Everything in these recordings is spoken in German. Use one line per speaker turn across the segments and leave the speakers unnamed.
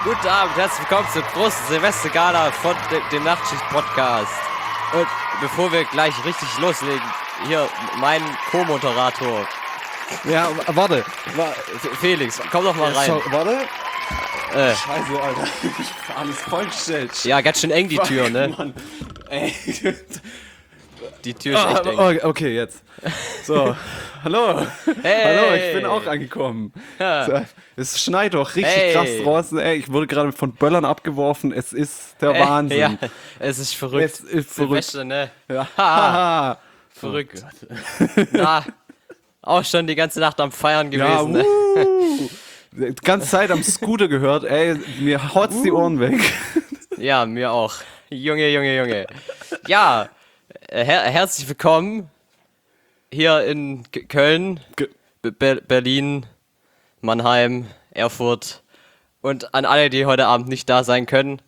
Guten Abend, herzlich willkommen zur großen Silvestergala von dem Nachtschicht-Podcast. Und bevor wir gleich richtig loslegen, hier mein Co-Moderator.
Ja, warte.
Felix, komm doch mal rein.
Warte. Scheiße, Alter. Ich hab alles vollgestellt.
Ja, ganz schön eng die Tür, ne?
Mann. Ey.
Die Tür ist echt eng.
Okay, jetzt. So, hallo.
Hey.
Hallo, ich bin auch angekommen.
Ja.
So, es schneit doch richtig krass draußen. Ey, ich wurde gerade von Böllern abgeworfen. Es ist der Wahnsinn.
Ja, es ist verrückt.
Es ist verrückt.
Silvester, ne?
Ja.
Ha. Verrückt. Na, auch schon die ganze Nacht am Feiern gewesen, ne?
Die ganze Zeit am Scooter gehört. Ey, mir haut's die Ohren weg.
Ja, mir auch. Junge. Ja, herzlich willkommen hier in Köln, Berlin, Mannheim, Erfurt und an alle, die heute Abend nicht da sein können.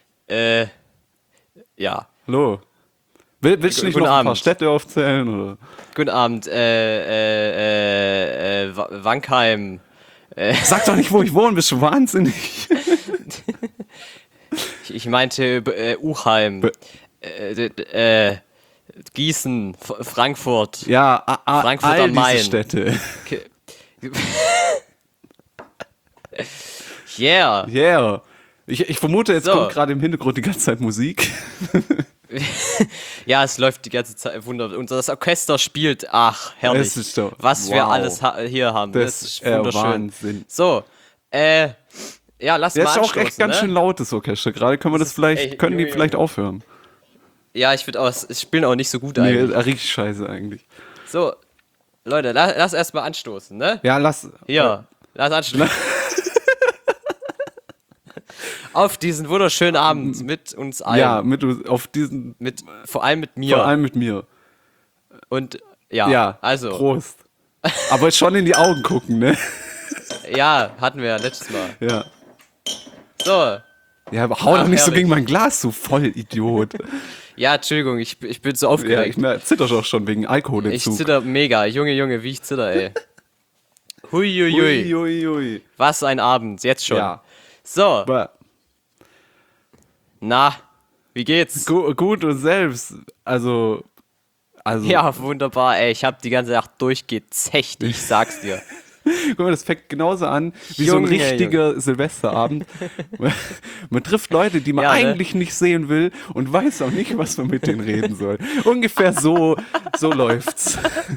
Ja.
Hallo. Willst du nicht noch ein paar Städte aufzählen? Oder?
Guten Abend, Wankheim.
Sag doch nicht, wo ich wohne, bist du wahnsinnig.
Ich meinte Uchheim, Gießen, Frankfurt.
Ja,
Frankfurt
all
am Main.
diese Städte.
Yeah.
Ich vermute, jetzt kommt gerade im Hintergrund die ganze Zeit Musik.
Ja, es läuft die ganze Zeit wunderbar. Und das Orchester spielt, ach, herrlich.
Das ist doch,
was wir alles hier haben. Das ist wunderschön.
Wahnsinn.
So, ja, lass mal anstoßen.
Das ist auch echt ganz schön laut, das Orchester. Gerade können wir das vielleicht, können die vielleicht aufhören.
Ja, ich finde auch, es spielen auch nicht so gut
Nee,
eigentlich.
richtig scheiße eigentlich.
So, Leute, lass erstmal anstoßen, ne?
Ja, lass
anstoßen. Auf diesen wunderschönen Abend mit uns allen.
Ja, auf diesen.
Vor allem mit mir.
Vor allem mit mir.
Und ja, also.
Prost. Aber schon in die Augen gucken, ne?
Ja, hatten wir ja letztes Mal.
Ja.
So.
Ja, aber hau doch nicht so
herrlich.
gegen mein Glas, du Vollidiot.
Ja, Entschuldigung, ich bin so aufgeregt.
Ja, ich zitter doch schon wegen Alkoholentzug.
Ich zitter mega. Junge, wie ich zitter, ey. Huiuiui.
Ui.
Was ein Abend, jetzt schon.
Ja.
So. Na, wie geht's?
Gut und selbst. Also.
Ja, wunderbar, ey. Ich hab die ganze Nacht durchgezecht, ich sag's dir.
Guck mal, das fängt genauso an wie so ein richtiger Silvesterabend. Man trifft Leute, die man eigentlich nicht sehen will und weiß auch nicht, was man mit denen reden soll. Ungefähr so läuft's.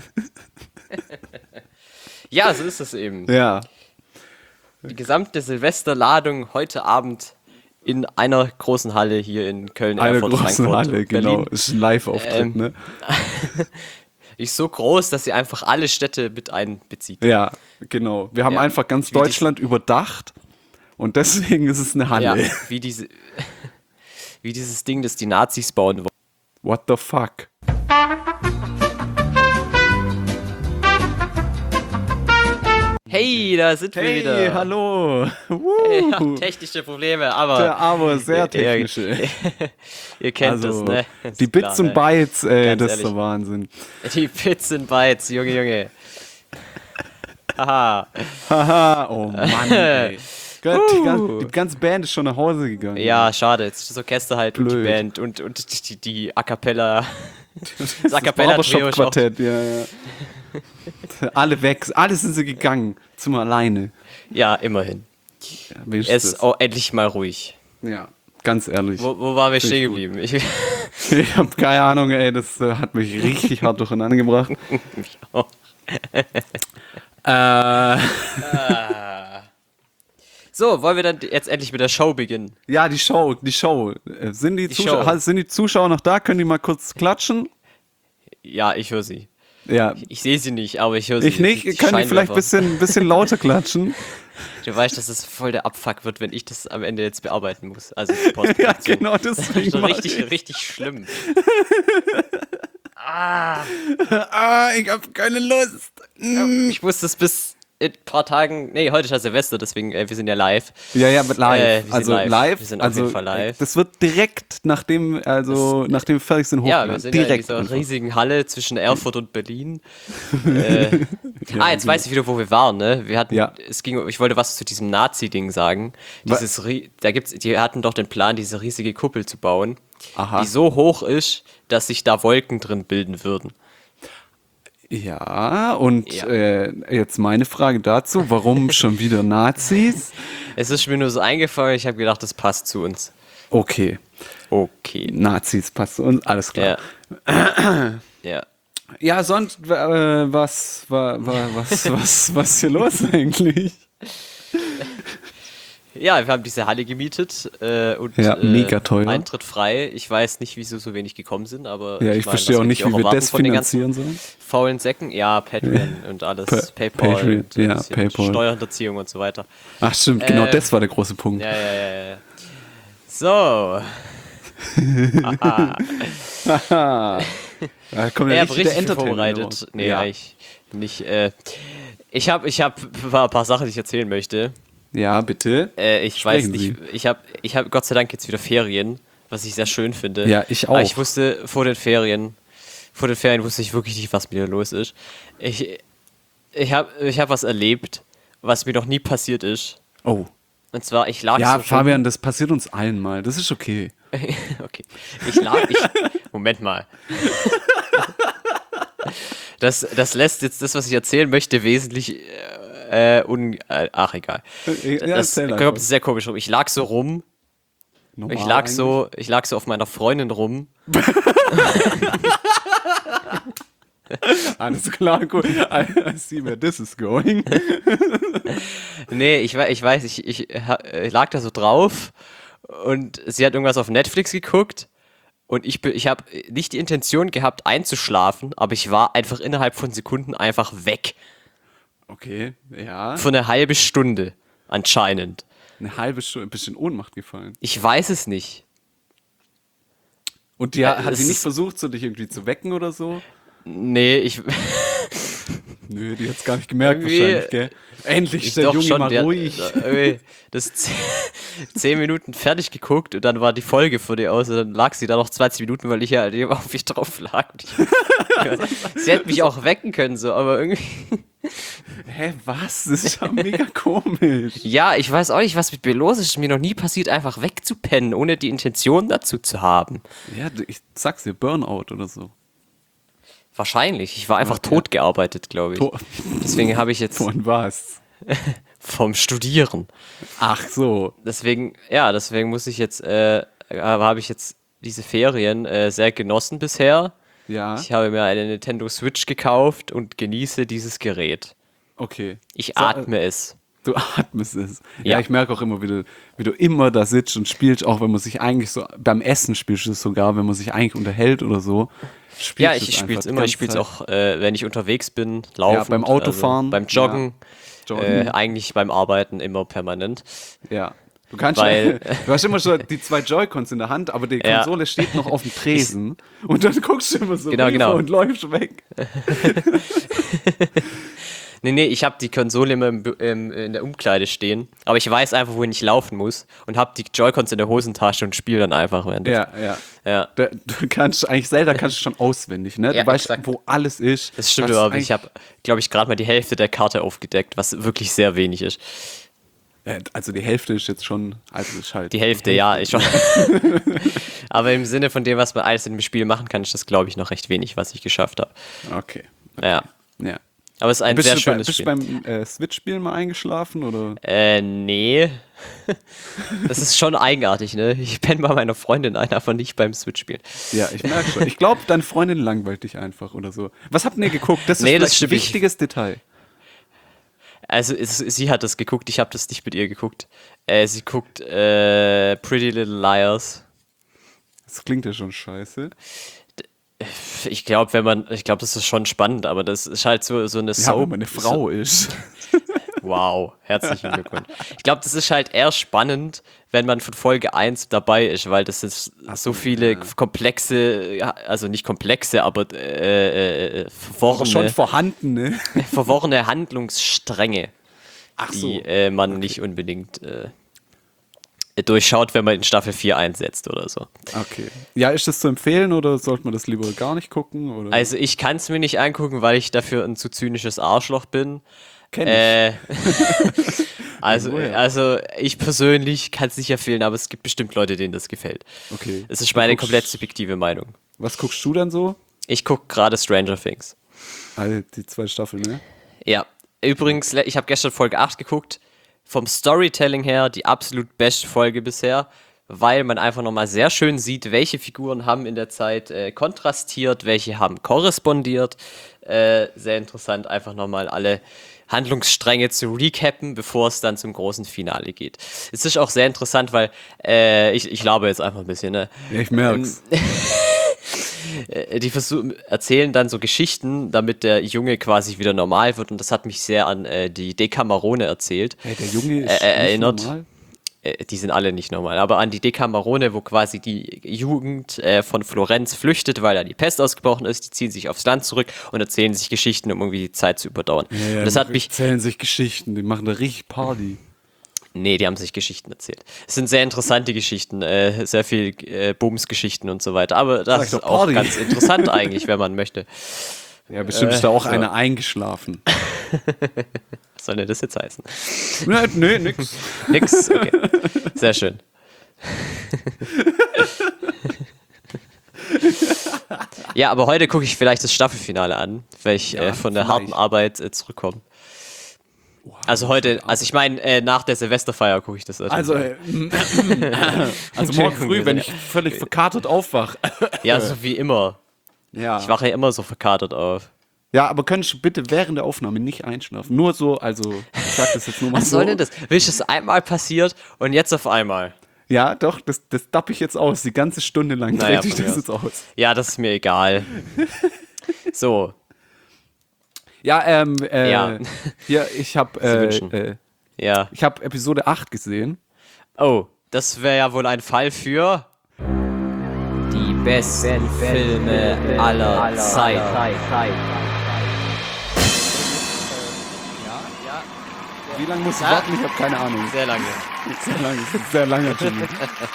Ja, so ist es eben.
Ja.
Die gesamte Silvesterladung heute Abend in einer großen Halle hier in Köln, Erfurt, Frankfurt,
Halle, genau.
Berlin.
Ist ein Live-Auftritt, ne?
Ist so groß, dass sie einfach alle Städte mit einbezieht.
Ja, genau. Wir haben einfach ganz Deutschland überdacht und deswegen ist es eine Halle.
Ja, wie dieses Ding, das die Nazis bauen wollen.
What the fuck?
Hey, da sind wir wieder.
Hey, hallo.
Ja, technische Probleme, aber
sehr technische.
Ihr kennt das, ne? Das
Die
ist
Bits
klar,
und
ne?
Bytes, ey,
Ganz
das ist
ehrlich.
der Wahnsinn.
Die Bits und Bytes, Junge. Haha.
Haha, oh Mann, ey. Die ganze Band ist schon nach Hause gegangen.
Ja, schade. Jetzt ist das Orchester halt und die
Blöd.
Band und die A Cappella. Das A
Das
Cappella Trio ist auch.
Barbershop-Quartett, ja. Alle weg, alle sind sie gegangen, zum alleine.
Ja, immerhin.
Ja, wie ist
Es
das?
ist auch endlich mal ruhig.
Ja, ganz ehrlich.
Wo waren wir
Finde ich
stehen
gut.
geblieben?
Ich habe keine Ahnung, ey, das hat mich richtig hart durcheinander gebracht.
So, wollen wir dann jetzt endlich mit der Show beginnen?
Ja, die Show. Sind die Zuschauer noch da? Können die mal kurz klatschen?
Ja, ich höre sie.
Ja.
Ich sehe sie nicht, aber ich höre sie.
Ich nicht? Können die vielleicht ein bisschen lauter klatschen?
Du weißt, dass es voll der Abfuck wird, wenn ich das am Ende jetzt bearbeiten muss. Also die
Ja,
Postproduktion.
genau, deswegen
So
mach
richtig schlimm.
ich hab keine Lust.
Ich muss das in ein paar Tagen, nee, heute ist ja Silvester, deswegen, wir sind ja live.
Ja, live.
Wir sind
Also live.
Wir sind auf jeden Fall live.
Das wird direkt nachdem wir fertig sind,
Ja,
hochgeladen.
wir sind
direkt
ja in dieser
einfach.
riesigen Halle zwischen Erfurt und Berlin. Jetzt weiß ich wieder, wo wir waren, ne? Wir hatten, ich wollte was zu diesem Nazi-Ding sagen. Die hatten doch den Plan, diese riesige Kuppel zu bauen, die so hoch ist, dass sich da Wolken drin bilden würden.
Ja, und jetzt meine Frage dazu, warum schon wieder Nazis?
Es ist mir nur so eingefallen, ich habe gedacht, das passt zu uns.
Okay. Nazis passt zu uns, alles klar.
Ja.
Ja, sonst, was hier los eigentlich?
Ja, wir haben diese Halle gemietet und
mega teuer.
Eintritt frei. Ich weiß nicht, wieso so wenig gekommen sind, aber
ich verstehe auch nicht, wie wir das finanzieren sollen.
Faulen Säcken, Patreon und alles, PayPal,
Patreon,
und
PayPal.
Steuerhinterziehung und so weiter.
Ach stimmt, genau, das war der große Punkt.
Ja. So.
Da kommt ja richtig der Entertainer
vorbereitet.
raus.
Nee, eigentlich nicht. Ich hab ein paar Sachen, die ich erzählen möchte.
Ja, bitte.
Ich weiß nicht, ich hab Gott sei Dank jetzt wieder Ferien, was ich sehr schön finde.
Ja, ich auch.
Aber ich wusste vor den Ferien wusste ich wirklich nicht, was mit mir los ist. Ich hab was erlebt, was mir noch nie passiert ist.
Oh.
Und zwar, ich lag
Ja, Fabian, das passiert uns allen mal. Das ist okay.
Okay. Moment mal. Das lässt jetzt das, was ich erzählen möchte, wesentlich egal. Das kommt sehr komisch rum. Ich lag so rum.
Normal
Ich lag so auf meiner Freundin rum.
Alles klar, cool. I see where this is going.
Nee, ich weiß, ich lag da so drauf und sie hat irgendwas auf Netflix geguckt und ich habe nicht die Intention gehabt einzuschlafen, aber ich war einfach innerhalb von Sekunden einfach weg.
Okay, ja.
Für eine halbe Stunde anscheinend.
Eine halbe Stunde, ein bisschen Ohnmacht gefallen.
Ich weiß es nicht.
Und hat sie nicht versucht, so dich irgendwie zu wecken oder so?
Nee,
Nö, die hat's gar nicht gemerkt wahrscheinlich, gell? Endlich ist der Junge
schon,
mal ruhig.
Das 10 Minuten fertig geguckt und dann war die Folge vor dir aus und dann lag sie da noch 20 Minuten, weil ich ja auf mich drauf lag. Sie hätte mich auch wecken können, so, aber irgendwie...
Hä, was? Das ist ja mega komisch.
Ja, ich weiß auch nicht, was mit mir los ist. Mir noch nie passiert, einfach wegzupennen, ohne die Intention dazu zu haben.
Ja, ich sag's dir, Burnout oder so.
Wahrscheinlich. Ich war einfach tot gearbeitet, glaube ich. Deswegen habe ich jetzt...
Von was?
Vom Studieren.
Ach so.
Deswegen muss ich jetzt, habe ich jetzt diese Ferien sehr genossen bisher.
Ja.
Ich habe mir eine Nintendo Switch gekauft und genieße dieses Gerät.
Okay.
Ich atme es.
Du atmest es.
Ja.
Ja, ich merke auch immer, wie du immer da sitzt und spielst, auch wenn man sich eigentlich so, beim Essen spielst du es sogar, wenn man sich eigentlich unterhält oder so.
Ja, ich spiele es immer. Ich spiele es auch, wenn ich unterwegs bin, laufen. Ja,
beim Autofahren.
Also beim Joggen. Ja. Eigentlich beim Arbeiten immer permanent.
Ja. Du hast immer schon die 2 Joy-Cons in der Hand, aber die Konsole steht noch auf dem Tresen und dann guckst du immer so
genau.
und läufst weg.
Nee, ich habe die Konsole immer in der Umkleide stehen, aber ich weiß einfach, wohin ich laufen muss und habe die Joy-Cons in der Hosentasche und spiele dann einfach während.
Ja. Du kannst eigentlich Zelda schon auswendig, ne?
Ja,
du weißt,
exakt.
wo alles ist.
Das stimmt, aber ich habe, glaube ich, gerade mal die Hälfte der Karte aufgedeckt, was wirklich sehr wenig ist.
Also die Hälfte ist jetzt schon, also ist halt.
Die Hälfte, ja, ist schon. Aber im Sinne von dem, was man alles in dem Spiel machen kann, ist das, glaube ich, noch recht wenig, was ich geschafft habe.
Okay.
Ja. Aber es ist ein sehr schönes Spiel.
Bist du beim Switch-Spielen mal eingeschlafen, oder?
Nee. Das ist schon eigenartig, ne? Ich penne bei meiner Freundin ein, aber nicht beim Switch-Spielen.
Ja, ich merke schon. Ich glaube, deine Freundin langweilt dich einfach oder so. Was habt ihr geguckt? Das ist ein wichtiges Detail.
Also sie hat das geguckt, ich habe das nicht mit ihr geguckt. Sie guckt Pretty Little Liars.
Das klingt ja schon scheiße.
Ich glaube, das ist schon spannend, aber das ist halt so eine Soap.
Ja, wenn man eine Frau ist.
Wow, herzlichen Glückwunsch. Ich glaube, das ist halt eher spannend, wenn man von Folge 1 dabei ist, weil das ist so viele komplexe, also nicht komplexe, aber verworrene,
schon vorhandene
verworrene Handlungsstränge die man nicht unbedingt durchschaut, wenn man in Staffel 4 einsetzt oder so.
Okay. Ja, ist das zu empfehlen oder sollte man das lieber gar nicht gucken? Oder?
Also ich kann es mir nicht angucken, weil ich dafür ein zu zynisches Arschloch bin.
Kenn ich.
Also ich persönlich kann es nicht empfehlen, aber es gibt bestimmt Leute, denen das gefällt.
Okay.
Es ist meine komplett subjektive Meinung.
Was guckst du dann so?
Ich gucke gerade Stranger Things.
Also die 2 Staffeln, ne?
Ja, übrigens, ich habe gestern Folge 8 geguckt. Vom Storytelling her die absolut beste Folge bisher, weil man einfach nochmal sehr schön sieht, welche Figuren haben in der Zeit kontrastiert, welche haben korrespondiert. Sehr interessant, einfach nochmal alle Handlungsstränge zu recappen, bevor es dann zum großen Finale geht. Es ist auch sehr interessant, weil ich laber jetzt einfach ein bisschen, ne?
Ja, ich merk's.
Die erzählen dann so Geschichten, damit der Junge quasi wieder normal wird, und das hat mich sehr an die Decamerone erzählt.
Hey, der Junge ist
erinnert.
nicht normal?
Die sind alle nicht normal, aber an die Decamerone, wo quasi die Jugend von Florenz flüchtet, weil da die Pest ausgebrochen ist, die ziehen sich aufs Land zurück und erzählen sich Geschichten, um irgendwie die Zeit zu überdauern.
Ja,
und das hat mich
erzählen sich Geschichten, die machen da richtig Party.
Nee, die haben sich Geschichten erzählt. Es sind sehr interessante Geschichten, sehr viel Bums-Geschichten und so weiter. Aber das ist auch ganz interessant eigentlich, wenn man möchte.
Ja, bestimmt ist da auch einer eingeschlafen.
Was soll denn das jetzt heißen?
Nee, nix.
Nix? Okay. Sehr schön. Ja, aber heute gucke ich vielleicht das Staffelfinale an, weil ich von der harten Arbeit zurückkomme. Also heute, also ich meine, nach der Silvesterfeier gucke ich das.
Also morgen früh, wenn ich völlig verkatert aufwache.
Ja, so wie immer.
Ja.
Ich wache ja immer so verkatert auf.
Ja, aber könntest du bitte während der Aufnahme nicht einschlafen? Nur so, also ich sag das jetzt nur mal so.
Was soll denn das? Willst du, es einmal passiert und jetzt auf einmal?
Ja, doch, das dapp ich jetzt aus. Die ganze Stunde lang trete ich das jetzt aus.
Ja, das ist mir egal. So.
Ja, hier, ich habe ich habe Episode 8 gesehen.
Oh, das wäre ja wohl ein Fall für die besten Filme aller Zeiten.
Wie lange muss ich warten? Ich habe keine Ahnung.
Sehr lange.
Sehr lange, das ist ein sehr langer Jingle.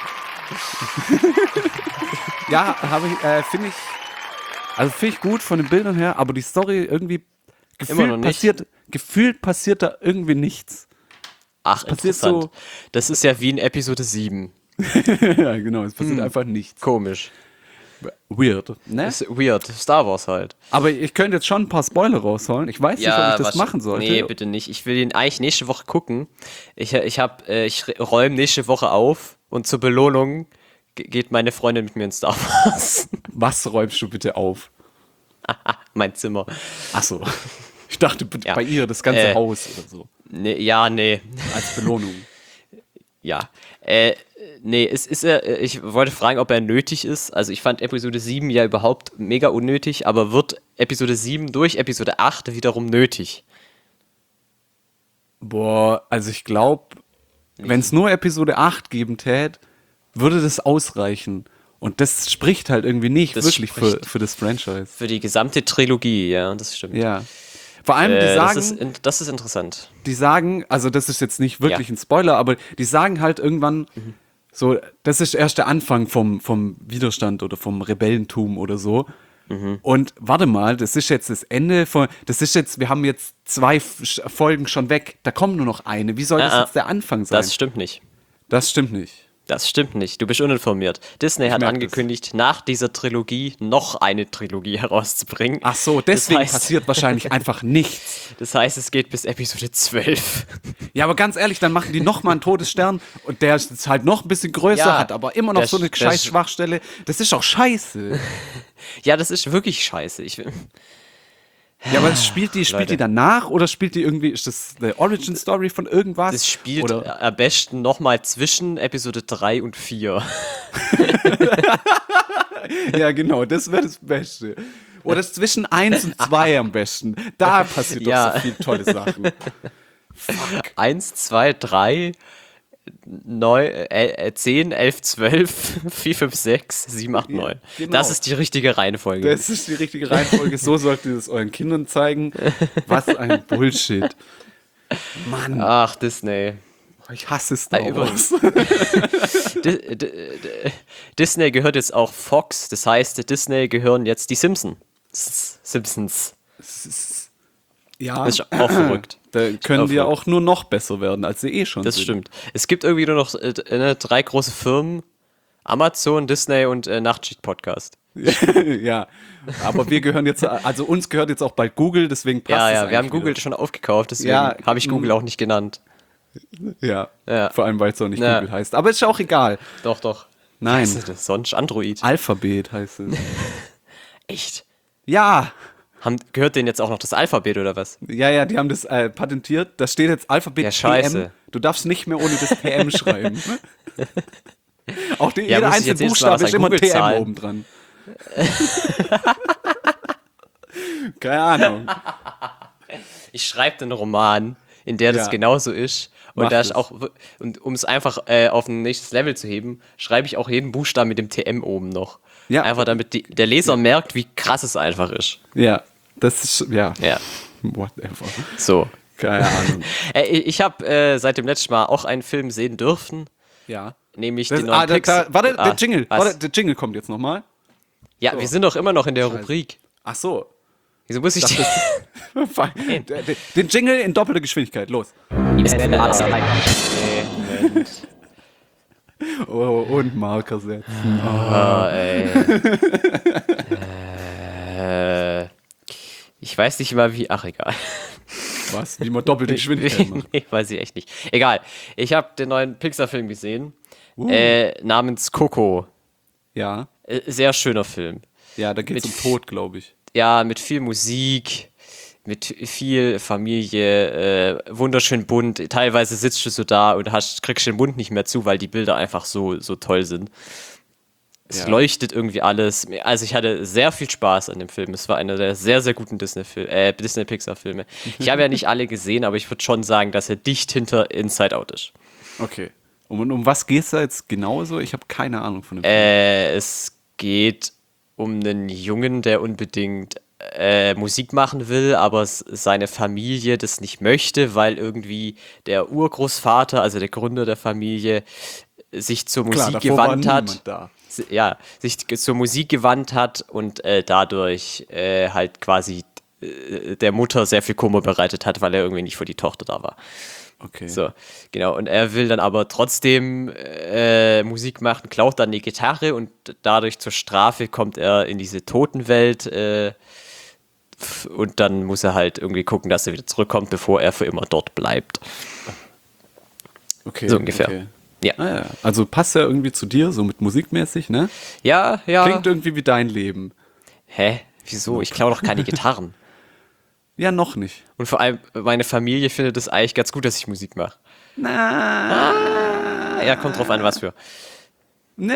Ja, finde ich gut von den Bildern her, aber die Story irgendwie gefühlt passiert da irgendwie nichts.
Ach, interessant. So, das ist ja wie in Episode 7.
Ja, genau, es passiert einfach nichts.
Komisch.
Weird, ne?
Ist weird, Star Wars halt.
Aber ich könnte jetzt schon ein paar Spoiler rausholen. Ich weiß nicht, ob ich das machen sollte.
Nee, bitte nicht. Ich will ihn eigentlich nächste Woche gucken. Ich räume nächste Woche auf und zur Belohnung geht meine Freundin mit mir in Star Wars.
Was räumst du bitte auf?
Mein Zimmer.
Ach so. Ich dachte bei ihr das ganze Haus oder so.
Nee.
Als Belohnung.
Ja. Ich wollte fragen, ob er nötig ist. Also ich fand Episode 7 ja überhaupt mega unnötig, aber wird Episode 7 durch Episode 8 wiederum nötig?
Boah, also ich glaube, wenn es nur Episode 8 geben täte, würde das ausreichen. Und das spricht halt irgendwie nicht wirklich für das Franchise.
Für die gesamte Trilogie, ja, das stimmt.
Ja. Vor allem, die sagen...
Das ist interessant.
Die sagen, also das ist jetzt nicht wirklich ein Spoiler, aber die sagen halt irgendwann, so, das ist erst der Anfang vom Widerstand oder vom Rebellentum oder so. Und warte mal, das ist jetzt das Ende wir haben jetzt 2 Folgen schon weg, da kommt nur noch eine. Wie soll das jetzt der Anfang sein?
Das stimmt nicht.
Das stimmt nicht.
Das stimmt nicht. Du bist uninformiert. Disney hat angekündigt, nach dieser Trilogie noch eine Trilogie herauszubringen.
Ach so, deswegen passiert wahrscheinlich einfach nichts.
Das heißt, es geht bis Episode 12.
Ja, aber ganz ehrlich, dann machen die nochmal einen Todesstern und der ist jetzt halt noch ein bisschen größer, hat aber immer noch so eine scheiß Schwachstelle. Das ist auch scheiße.
Ja, das ist wirklich scheiße.
Ja, aber spielt die danach oder spielt die irgendwie, ist das eine Origin-Story von irgendwas?
Das spielt am besten nochmal zwischen Episode 3 und 4.
Ja, genau, das wäre das Beste. Oder zwischen 1 und 2 am besten. Da passiert doch so viele tolle Sachen.
Fuck. 1, 2, 3, 10, 11, 12, 4, 5, 6, 7, 8, 9. Genau. Das ist die richtige Reihenfolge.
Das ist die richtige Reihenfolge. So solltet ihr es euren Kindern zeigen. Was ein Bullshit. Mann,
Ach, Disney.
ich hasse Star Wars.
Disney gehört jetzt auch Fox, das heißt, Disney gehören jetzt die Simpsons.
Ja,
Das ist auch verrückt.
da können die ja auch nur noch besser werden, als sie schon
Das
sind.
stimmt. Es gibt irgendwie nur noch 3 große Firmen: Amazon, Disney und Nachtschicht-Podcast.
Ja, aber wir gehören jetzt, also uns gehört jetzt auch bald Google, deswegen passt es
Ja, wir haben
eigentlich
Google schon aufgekauft, deswegen
Ja,
habe ich Google auch nicht genannt.
wieder.
Ja.
Ja, vor allem, weil es auch nicht
Ja.
Google heißt. Aber ist ja auch egal.
Doch.
Nein.
Was ist das sonst? Android.
Alphabet heißt es.
Echt?
Ja,
Gehört denen jetzt auch noch das Alphabet oder was?
ja, die haben das patentiert. Da steht jetzt Alphabet
Ja, scheiße.
TM. Du darfst nicht mehr ohne das TM schreiben. Auch
Ja,
jeder
muss ich
einzelne
jetzt jedes Mal
Buchstabe
was
ist
an
immer
Google
TM
zahlen?
oben dran. Keine Ahnung.
Ich schreibe einen Roman, in der das
Ja.
genauso ist. Und
Mach
da ist
das.
auch, und um es einfach auf ein nächstes Level zu heben, schreibe ich auch jeden Buchstaben mit dem TM oben noch.
Ja.
Einfach damit der Leser merkt, wie krass es einfach ist.
Ja, das ist, ja,
Ja,
whatever.
so.
Keine Ahnung.
Ich habe seit dem letzten Mal auch einen Film sehen dürfen,
Ja.
nämlich
Das,
den neuen Pixar.
warte, der Jingle.
was?
Warte, der Jingle kommt jetzt nochmal.
Ja, wir sind doch immer noch in der Rubrik.
Ach so.
Wieso muss ich die?
Den Jingle in doppelter Geschwindigkeit. Los. Oh, und Marker setzen.
Ich weiß nicht mal wie. Ach, egal.
Was? Wie man doppelte Geschwindigkeit macht.
Nee, weiß ich echt nicht. Egal. Ich habe den neuen Pixar-Film gesehen. Namens Coco.
Ja.
Sehr schöner Film.
Ja, da geht's um Tod, glaube ich.
Ja, mit viel Musik, mit viel Familie, wunderschön bunt. Teilweise sitzt du so da und kriegst den Mund nicht mehr zu, weil die Bilder einfach so toll sind. Es
Ja.
leuchtet irgendwie alles. Also ich hatte sehr viel Spaß an dem Film. Es war einer der sehr, sehr guten Disney-Pixar-Filme. Ich habe ja nicht alle gesehen, aber ich würde schon sagen, dass er dicht hinter Inside Out ist.
Okay. Um was geht's da jetzt genauso? Ich habe keine Ahnung von dem Film.
Es geht um einen Jungen, der unbedingt Musik machen will, aber seine Familie das nicht möchte, weil irgendwie der Urgroßvater, also der Gründer der Familie, sich zur
Klar,
Musik
davor war
gewandt hat.
niemand da.
Sich zur Musik gewandt hat und dadurch halt quasi der Mutter sehr viel Kummer bereitet hat, weil er irgendwie nicht für die Tochter da war.
Okay.
So, genau. Und er will dann aber trotzdem Musik machen, klaut dann die Gitarre und dadurch zur Strafe kommt er in diese Totenwelt und dann muss er halt irgendwie gucken, dass er wieder zurückkommt, bevor er für immer dort bleibt.
Okay.
So ungefähr.
Okay.
Ja.
Ah, ja. Also passt ja irgendwie zu dir, so mit musikmäßig, ne?
Ja.
Klingt irgendwie wie dein Leben.
Hä? Wieso? Ich klaue doch keine Gitarren.
Ja, noch nicht.
Und vor allem, meine Familie findet es eigentlich ganz gut, dass ich Musik mache.
Na.
Ja, kommt drauf an, was für.
Nee.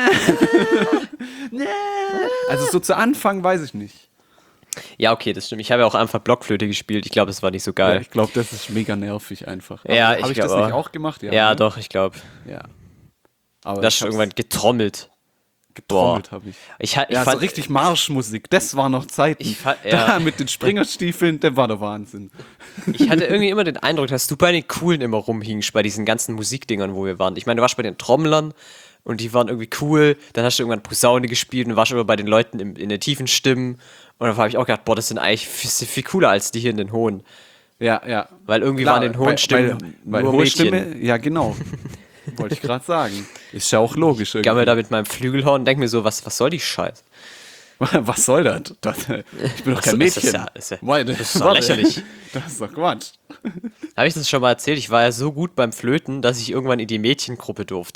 Nee. Also so zu Anfang weiß ich nicht.
Ja, okay, das stimmt. Ich habe ja auch einfach Blockflöte gespielt. Ich glaube, das war nicht so
Ja,
geil.
ich glaube, das ist mega nervig einfach.
Ja,
Habe
ich
ich das
glaub
nicht
auch.
auch gemacht?
Ja,
ne?
doch, ich glaube.
Ja. Aber
Das
ich
ist
hab's
irgendwann getrommelt.
getrommelt habe ich.
Ich
Ja, so
fand,
richtig Marschmusik. Das war noch Zeiten.
ja.
Da mit den Springerstiefeln, der war der Wahnsinn.
ich hatte irgendwie immer den Eindruck, dass du bei den Coolen immer rumhingst, bei diesen ganzen Musikdingern, wo wir waren. Ich meine, du warst bei den Trommlern und die waren irgendwie cool. Dann hast du irgendwann Posaune gespielt und warst immer bei den Leuten in den tiefen Stimmen. Und dann habe ich auch gedacht, boah, das sind eigentlich viel cooler als die hier in den hohen.
Ja.
Weil irgendwie
Klar,
waren in den hohen Stimmen
weil
nur
hohe
Mädchen.
Stimme, ja genau. Wollte ich gerade sagen. Ist ja auch logisch
Ich gammel
irgendwie.
da mit meinem Flügelhorn und denk mir so, was soll die Scheiße?
Was soll das? Ich bin doch kein
Das ist
Mädchen.
ja- ist ja-
Warte,
das ist doch
warte.
lächerlich.
Das ist doch Quatsch.
Habe ich das schon mal erzählt? Ich war ja so gut beim Flöten, dass ich irgendwann in die Mädchengruppe durfte.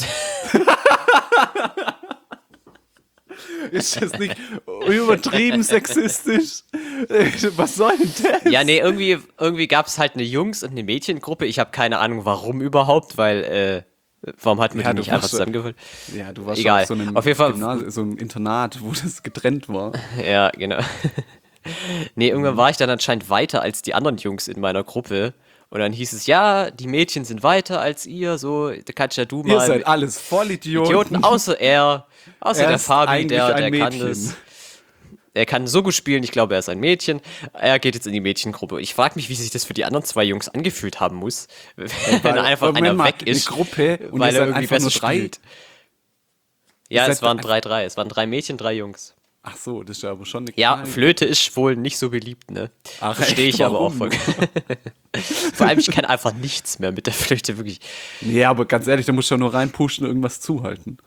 Ist das nicht übertrieben sexistisch? Was soll denn das?
Ja, nee, irgendwie gab es halt eine Jungs- und eine Mädchengruppe. Ich habe keine Ahnung, warum überhaupt, weil, warum hatten wir
Ja,
die
du
nicht einfach
warst-
zusammengefüllt?
Ja, du warst
Egal.
auf so einem,
Auf jeden Fall-
so einem Internat, wo das getrennt war.
Ja, genau. Nee, irgendwann war ich dann anscheinend weiter als die anderen Jungs in meiner Gruppe. Und dann hieß es, ja, die Mädchen sind weiter als ihr, so, da kannst ja du
Ihr
mal
seid alles Vollidioten.
Idioten, außer er, außer
Er
der
ist
Fabi,
eigentlich
der
ein
kann
Mädchen.
das. Er kann so gut spielen, ich glaube, er ist ein Mädchen. Er geht jetzt in die Mädchengruppe. Ich frage mich, wie sich das für die anderen 2 Jungs angefühlt haben muss, wenn einfach einer weg ist,
eine Gruppe und
weil
ihr
er
seid
irgendwie
einfach nur
besser
3.
spielt. Ja,
Ihr
es
seid
waren 3-3. Es waren 3 Mädchen, 3 Jungs.
Ach so, das ist ja aber schon eine
Ja,
kleine-
Flöte ist wohl nicht so beliebt, ne?
Ach,
Verstehe
echt?
ich aber auch
Warum?
voll. Vor allem, ich kann einfach nichts mehr mit der Flöte, wirklich.
Nee, aber ganz ehrlich, da musst du ja nur reinpushen und irgendwas zuhalten.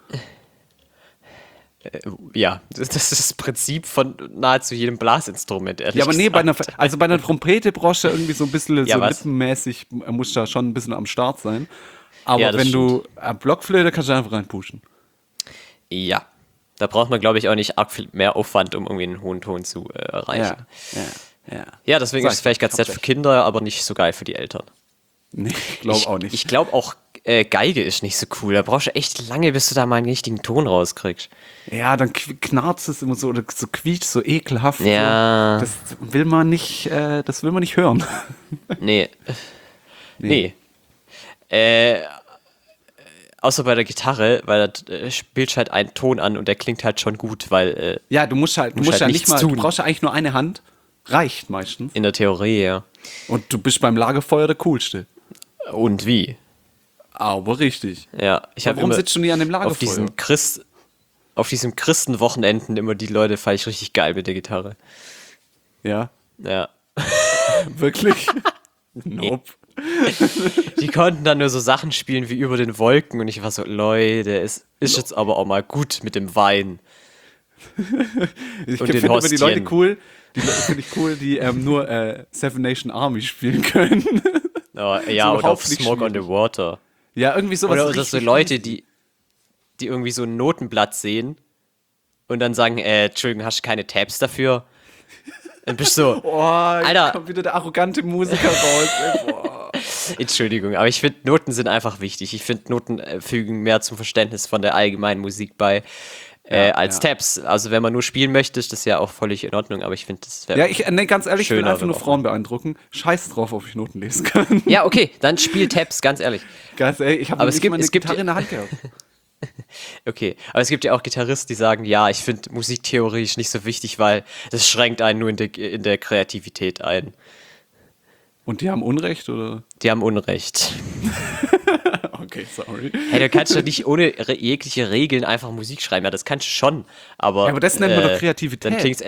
Ja, das ist das Prinzip von nahezu jedem Blasinstrument, ehrlich
Ja, aber nee,
gesagt.
bei einer Trompete brauchst du ja irgendwie so ein bisschen
Ja,
so
was?
lippenmäßig, musst du da schon ein bisschen am Start sein. Aber
Ja, das
wenn du Blockflöte kannst du einfach reinpushen.
Ja, da braucht man, glaube ich, auch nicht arg viel mehr Aufwand, um irgendwie einen hohen Ton zu erreichen.
Ja.
Ja, deswegen
Sag
ist es vielleicht ganz
ich,
nett für Kinder, aber nicht so geil für die Eltern.
Nee, ich glaube auch nicht.
Ich glaube auch, Geige ist nicht so cool. Da brauchst du echt lange, bis du da mal einen richtigen Ton rauskriegst.
Ja, dann knarzt es immer so oder so quietscht so ekelhaft.
Ja.
So. Das will man nicht hören.
Nee. Nee. Außer bei der Gitarre, weil da spielt halt einen Ton an und der klingt halt schon gut, weil
Ja, du musst ja
halt
nicht
nichts
mal,
tun.
du brauchst ja eigentlich nur eine Hand. Reicht meistens.
in der Theorie, ja.
Und du bist beim Lagerfeuer der Coolste.
Und wie?
Aber richtig.
Ja, ich habe
Warum
immer
sitzt du nie an dem Lagerfeuer?
auf diesen Christenwochenenden immer die Leute fand ich richtig geil mit der Gitarre.
Ja,
Ja.
wirklich? Nope.
Die konnten dann nur so Sachen spielen wie über den Wolken und ich war so, Leute, es ist jetzt aber auch mal gut mit dem Wein.
Ich
Und den
finde immer die Leute
Hostien.
cool, finde ich cool, die nur Seven Nation Army spielen können.
Oh, ja,
So
oder auf
überhaupt nicht
Smoke on the
schwierig.
Water.
Ja, irgendwie sowas.
Oder so
richtig
Leute, die irgendwie so ein Notenblatt sehen und dann sagen, Entschuldigung, hast du keine Tabs dafür? Dann bist du so,
Oh,
Alter.
kommt wieder der arrogante Musiker raus. Ey, boah.
Entschuldigung, aber ich finde, Noten sind einfach wichtig. Ich finde, Noten fügen mehr zum Verständnis von der allgemeinen Musik bei als
ja.
Tabs. Also wenn man nur spielen möchte, ist das ja auch völlig in Ordnung, aber ich finde, das wäre...
Ja, ganz ehrlich, ich will
Schöner,
einfach
wenn
nur
auch-
Frauen beeindrucken. Scheiß drauf, ob ich Noten lesen kann.
Ja, okay, dann spiel Tabs, ganz ehrlich.
Ganz ehrlich, ich habe
Aber
nicht mal eine
es gibt-
Gitarre in der Hand gehabt.
Okay, aber es gibt ja auch Gitarristen, die sagen, ja, ich finde Musik theoretisch nicht so wichtig, weil das schränkt einen nur in der Kreativität ein.
Und die haben Unrecht, oder?
Die haben Unrecht.
Okay, sorry.
Hey, du kannst doch nicht ohne jegliche Regeln einfach Musik schreiben. Ja, das kannst du schon, aber...
Ja, aber das nennt man doch Kreativität.
Dann klingt's...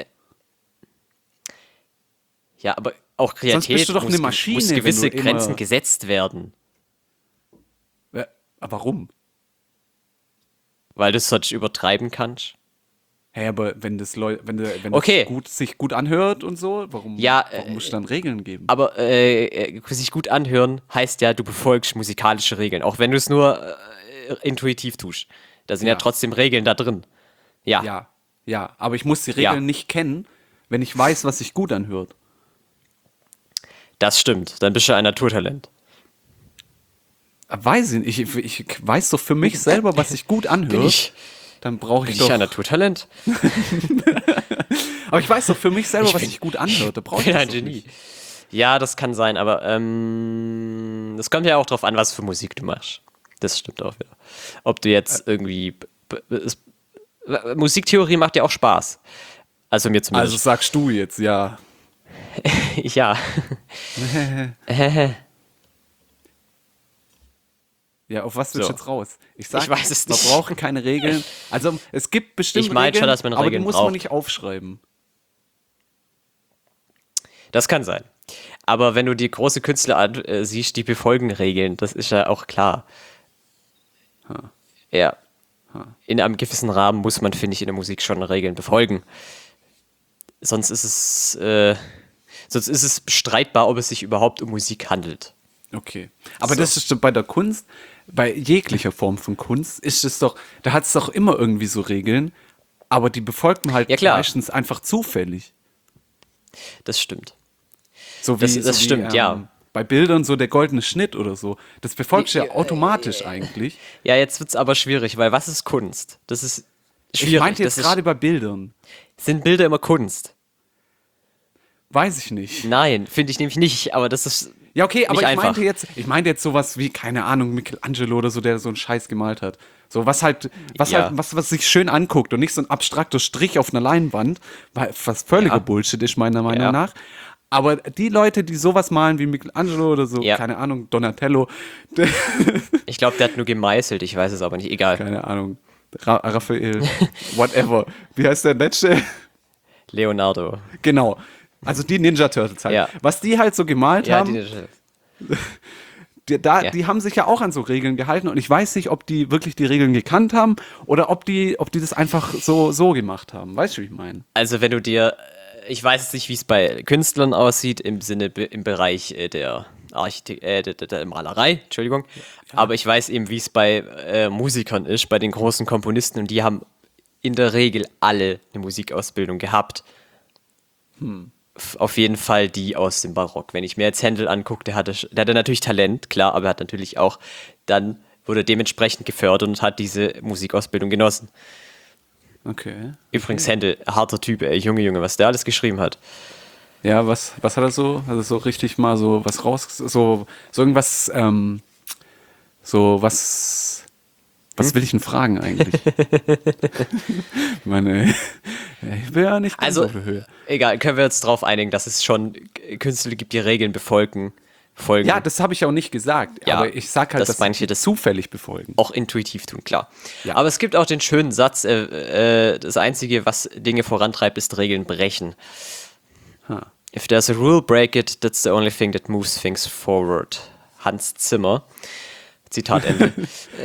ja, aber auch Kreativität
bist du doch eine Maschine,
muss
wenn
gewisse
du immer-
Grenzen gesetzt werden,
Ja, aber warum?
weil du es sonst übertreiben kannst.
Hey, aber wenn das
Okay.
sich gut anhört und so, warum
Ja,
muss es dann Regeln geben?
Aber sich gut anhören heißt ja, du befolgst musikalische Regeln, auch wenn du es nur intuitiv tust. Da sind ja
Ja.
trotzdem Regeln da drin. Ja.
Ja, aber ich muss die Regeln
Ja.
nicht kennen, wenn ich weiß, was sich gut anhört.
Das stimmt. Dann bist du ein Naturtalent.
Weiß ich nicht. Ich weiß doch für mich selber, was sich gut anhört. Dann brauche ich
Bin
doch.
ich ein Naturtalent?
Aber ich weiß doch für mich selber,
Ich
was
bin-
sich gut anhört. Da brauche
Ich
ich
bin
das
ein
doch
Genie.
nicht.
Ja, das kann sein, aber das kommt ja auch drauf an, was für Musik du machst. Das stimmt auch wieder. Ob du jetzt irgendwie... Musiktheorie macht ja auch Spaß. Also mir
Also
zumindest.
sagst du jetzt, ja.
Ja.
Ja, auf was willst
So.
du jetzt raus? Ich sag,
Ich weiß es nicht.
Man braucht keine Regeln. Also es gibt bestimmt
Ich mein
Regeln,
schon, dass man
aber
Regeln
die muss
braucht.
man nicht aufschreiben.
Das kann sein. Aber wenn du die große Künstler siehst, die befolgen Regeln, das ist ja auch klar. Ja. In einem gewissen Rahmen muss man, finde ich, in der Musik schon Regeln befolgen. Sonst ist es streitbar, ob es sich überhaupt um Musik handelt.
Okay. Aber
So.
das ist bei der Kunst, bei jeglicher Form von Kunst, ist es doch, da hat es doch immer irgendwie so Regeln, aber die befolgt man halt
Ja, klar.
meistens einfach zufällig.
Das stimmt.
So wie,
Das stimmt, ja.
Bei Bildern so der goldene Schnitt oder so. Das befolgst du ja automatisch eigentlich.
Ja, jetzt wird es aber schwierig, weil was ist Kunst? Das ist schwierig.
Ich meinte jetzt
Das
gerade bei Bildern.
sind Bilder immer Kunst?
Weiß ich nicht.
Nein, finde ich nämlich nicht, aber das ist
Ja, okay, aber
Nicht
ich
einfach.
meinte jetzt sowas wie, keine Ahnung, Michelangelo oder so, der so einen Scheiß gemalt hat. So, was sich schön anguckt und nicht so ein abstrakter Strich auf einer Leinwand, was völliger
Ja.
Bullshit ist, meiner Meinung
Ja.
nach. Aber die Leute, die sowas malen wie Michelangelo oder so,
Ja.
keine Ahnung, Donatello,
Ich glaube, der hat nur gemeißelt, ich weiß es aber nicht. Egal.
keine Ahnung, Raphael, whatever. Wie heißt der letzte?
Leonardo.
Genau. Also die Ninja Turtles halt.
Ja.
Was die halt so gemalt
Ja,
haben,
Ja.
die haben sich ja auch an so Regeln gehalten und ich weiß nicht, ob die wirklich die Regeln gekannt haben oder ob die das einfach so gemacht haben. Weißt du, wie ich meine?
Also wenn du dir, ich weiß jetzt nicht, wie es bei Künstlern aussieht, im Bereich der der Malerei, Entschuldigung, aber ich weiß eben, wie es bei Musikern ist, bei den großen Komponisten, und die haben in der Regel alle eine Musikausbildung gehabt. Auf jeden Fall die aus dem Barock. Wenn ich mir jetzt Händel angucke, der hatte natürlich Talent, klar, aber er hat natürlich auch, dann wurde dementsprechend gefördert und hat diese Musikausbildung genossen.
Okay.
Übrigens, Händel, harter Typ, ey, Junge, was der alles geschrieben hat.
Ja, was hat er so? Also so richtig mal so was raus, so irgendwas, was will ich denn fragen eigentlich? Ich will ja nicht ganz
Also,
auf der Höhe.
egal, können wir uns darauf einigen, dass es schon Künstler gibt, die Regeln folgen.
Ja, das habe ich auch nicht gesagt,
Ja,
aber ich sag halt,
dass
dass
manche
sie
das
zufällig befolgen.
auch intuitiv tun, klar.
Ja.
Aber es gibt auch den schönen Satz, das Einzige, was Dinge vorantreibt, ist Regeln brechen. If there's a rule, break it, that's the only thing that moves things forward. Hans Zimmer. Zitat Ende.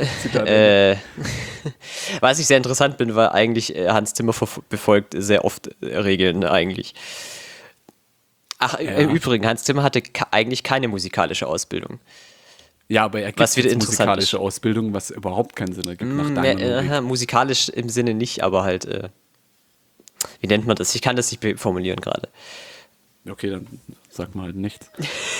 Was ich sehr interessant bin, weil eigentlich Hans Zimmer befolgt sehr oft Regeln eigentlich. Ach, im Übrigen, Hans Zimmer hatte eigentlich keine musikalische Ausbildung.
Ja, aber er gibt
Was wieder
jetzt
interessant
musikalische
ist.
Ausbildung, was überhaupt keinen Sinn ergibt nach deiner Logik.
Musikalisch im Sinne nicht, aber halt, wie nennt man das? Ich kann das nicht formulieren gerade.
Okay, dann sag mal halt nichts.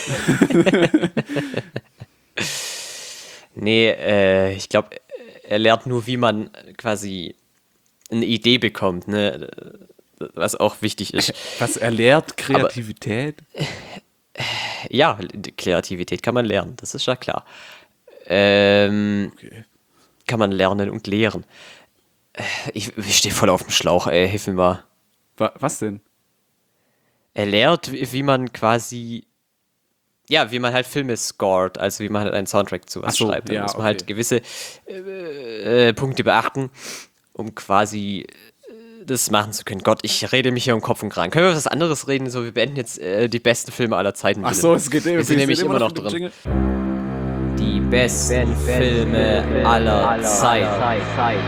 Nee, ich glaube, er lernt nur, wie man quasi eine Idee bekommt, ne? Was auch wichtig ist.
Was er lehrt, Kreativität?
Ja, Kreativität kann man lernen, das ist ja klar. Kann man lernen und lehren. Ich stehe voll auf dem Schlauch, ey, hilf mir mal.
Was denn?
Er lehrt, wie man quasi, ja, wie man halt Filme scored, also wie man halt einen Soundtrack zu was
Ach so,
schreibt. Da
ja,
muss man
okay.
halt gewisse Punkte beachten, um quasi das machen zu können. Gott, ich rede mich hier um Kopf und Kragen. Können wir was anderes reden? So, wir beenden jetzt die besten Filme aller Zeiten.
Ach
bitte.
so, es geht
Wir sind nämlich immer noch
mit dem
drin.
Jingle.
Die besten Filme aller Zeiten.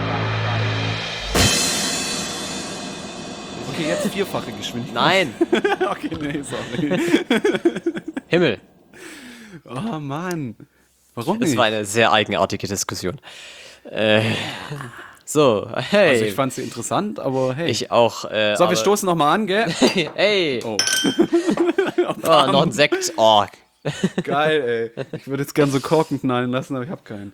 Okay, jetzt vierfache Geschwindigkeit.
Nein,
Okay, nee, sorry.
Himmel.
Oh Mann. Warum
Das
nicht?
war eine sehr eigenartige Diskussion. So, hey.
Also ich fand sie interessant, aber hey.
Ich auch.
So,
aber-
wir stoßen nochmal an, gell?
Hey,
Oh,
noch ein Sekt. Oh.
geil, ey. Ich würde jetzt gern so Korken knallen lassen, aber ich habe keinen.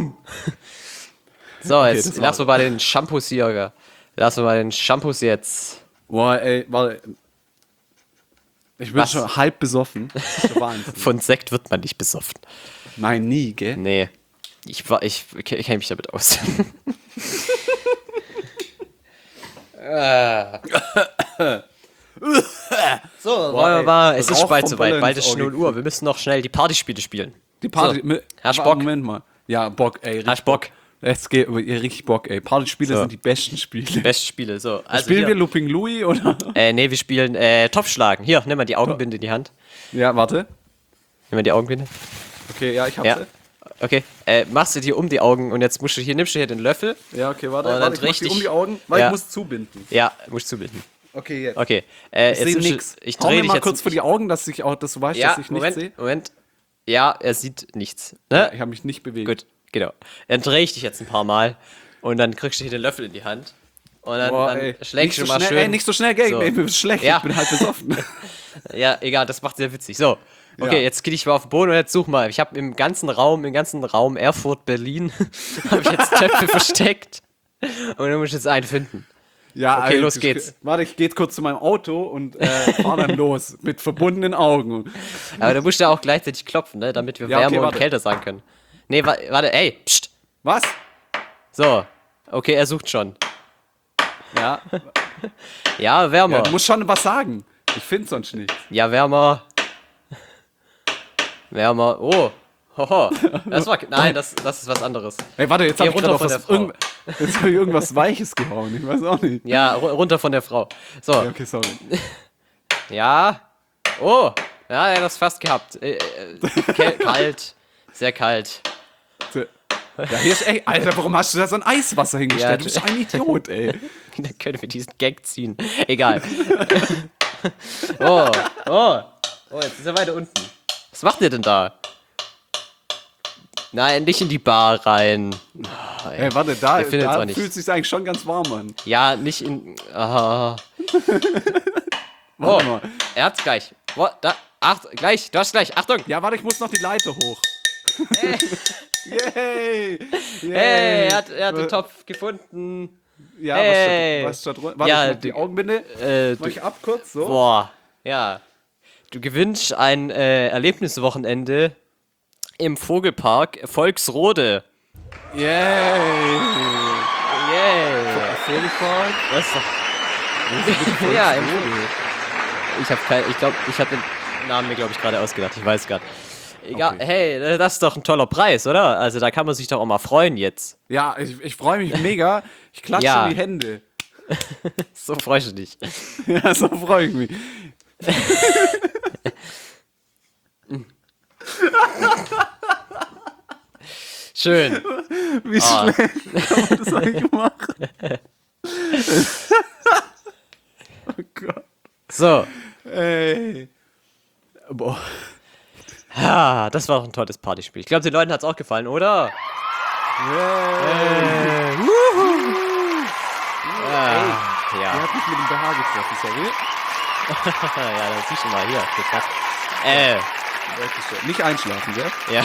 So,
das
jetzt
war-
lassen wir mal den Shampoos hier. Lassen wir mal den Shampoos jetzt.
Boah, ey, warte. Ich bin
Was?
schon halb besoffen. Das ist der Wahnsinn.
Von Sekt wird man nicht besoffen.
Nein, nie, gell?
Nee. Ich kenne mich damit aus. So, wunderbar.
ey,
Es ist
Rauch
bald
vom
soweit.
Böller
Bald
ins
ist
Auge
0 Uhr. Wir müssen noch schnell die Partyspiele spielen.
Die Party.
So. Hast du
Aber
Bock?
Moment mal. Ja, Bock, ey.
Hast du Bock?
Es geht richtig Bock, ey. Partyspiele
So.
sind die besten Spiele.
Beste Spiele. So, also
Spielen
hier,
wir Looping Louis oder?
nee, wir spielen Topfschlagen. Hier, nimm mal die Augenbinde in die Hand.
Ja, warte.
Nimm mal die Augenbinde.
Okay, ja, ich hab's.
Ja. Okay. Machst du dir um die Augen und jetzt nimmst du hier den Löffel.
Ja, okay, warte.
Und dann
Warte, ich mach
richtig-
die um die Augen, weil
Ja.
ich muss zubinden.
Ja, musst du zubinden.
Okay, jetzt.
Okay.
Ich
jetzt
sehe
nimmst du-
nix.
Ich
Hau
drehe
mir
dich
mal
jetzt
kurz vor die Augen, dass du weißt,
Ja,
dass ich nichts sehe.
Moment. Ja, er sieht nichts. Ne?
Ich habe mich nicht bewegt.
Gut, genau. Dann drehe ich dich jetzt ein paar Mal und dann kriegst du hier den Löffel in die Hand. Und dann,
Boah,
dann
ey.
schlägst
Nicht
du
so
mal
schnell,
schön.
ey, nicht so schnell, gell?
So.
Mir ist schlecht,
Ja.
ich bin halt besoffen.
Ja, egal, das macht sehr witzig. So, okay,
Ja.
jetzt gehe ich mal auf den Boden und jetzt such mal. Ich habe im ganzen Raum Erfurt, Berlin, habe ich jetzt Töpfe versteckt. Und du musst jetzt einen finden.
Ja,
Okay, los geht's.
Warte, ich gehe jetzt kurz zu meinem Auto und fahre dann los mit verbundenen Augen.
Aber du musst ja auch gleichzeitig klopfen, ne? Damit wir
Ja, okay,
Wärme und
warte.
Kälte sagen können. Nee, warte, ey, pst.
Was?
So. Okay, er sucht schon.
Ja,
Ja, wärmer.
ja, du musst schon was sagen. Ich finde sonst nicht.
Ja, wärmer. Wärmer. Oh. Hoho. Nein, das ist was anderes.
Ey, warte, jetzt
Geh
habe ich
runter
gerade
von der Frau.
jetzt hab ich irgendwas Weiches gehauen. Ich weiß auch nicht.
Ja, runter von der Frau. So.
Ja, okay, sorry.
Ja. Oh. Ja, er hat das fast gehabt. Kalt. Sehr kalt.
Ja, hier ist, ey, Alter, warum hast du da so ein Eiswasser hingestellt?
Ja,
Du bist ein Idiot, ey.
Dann können wir diesen Gag ziehen. Egal. Oh, jetzt ist er weiter unten. Was macht ihr denn da? Nein, nicht in die Bar rein. Oh,
Ey, warte, da
Der findet's auch nicht.
fühlt es sich eigentlich schon ganz warm an.
Ja, nicht in.
Warte mal.
Er hat's gleich. Gleich, du hast gleich. Achtung!
Ja, warte, ich muss noch die Leiter hoch. Yay!
Hey, er hat den Topf gefunden.
Ja,
Hey.
was statt drunter? Warte,
Ja,
ich mach die Augenbinde. Mach ich ab kurz, so.
Boah, ja. Du gewinnst ein Erlebniswochenende im Vogelpark Volksrode.
Yay!
Yay!
Vogelpark?
Das ist doch. Ja, ich glaube, ich habe den Namen mir, glaube ich, gerade ausgedacht. Ich weiß gar nicht. Egal,
Okay.
hey, das ist doch ein toller Preis, oder? Also da kann man sich doch auch mal freuen jetzt.
Ja, ich freue mich mega. Ich klatsche
Ja.
in die Hände.
So freust du dich.
Ja, so freue ich mich.
Schön.
Wie schlecht kann man das eigentlich machen? Oh Gott.
So.
Ey. Boah.
Ja, das war doch ein tolles Partyspiel. Ich glaube, den Leuten hat es auch gefallen, oder?
Der
Ja.
hat mich mit dem BH getroffen, sorry.
Ja, das siehst du mal hier. Geknackt.
Nicht einschlafen, gell?
Ja.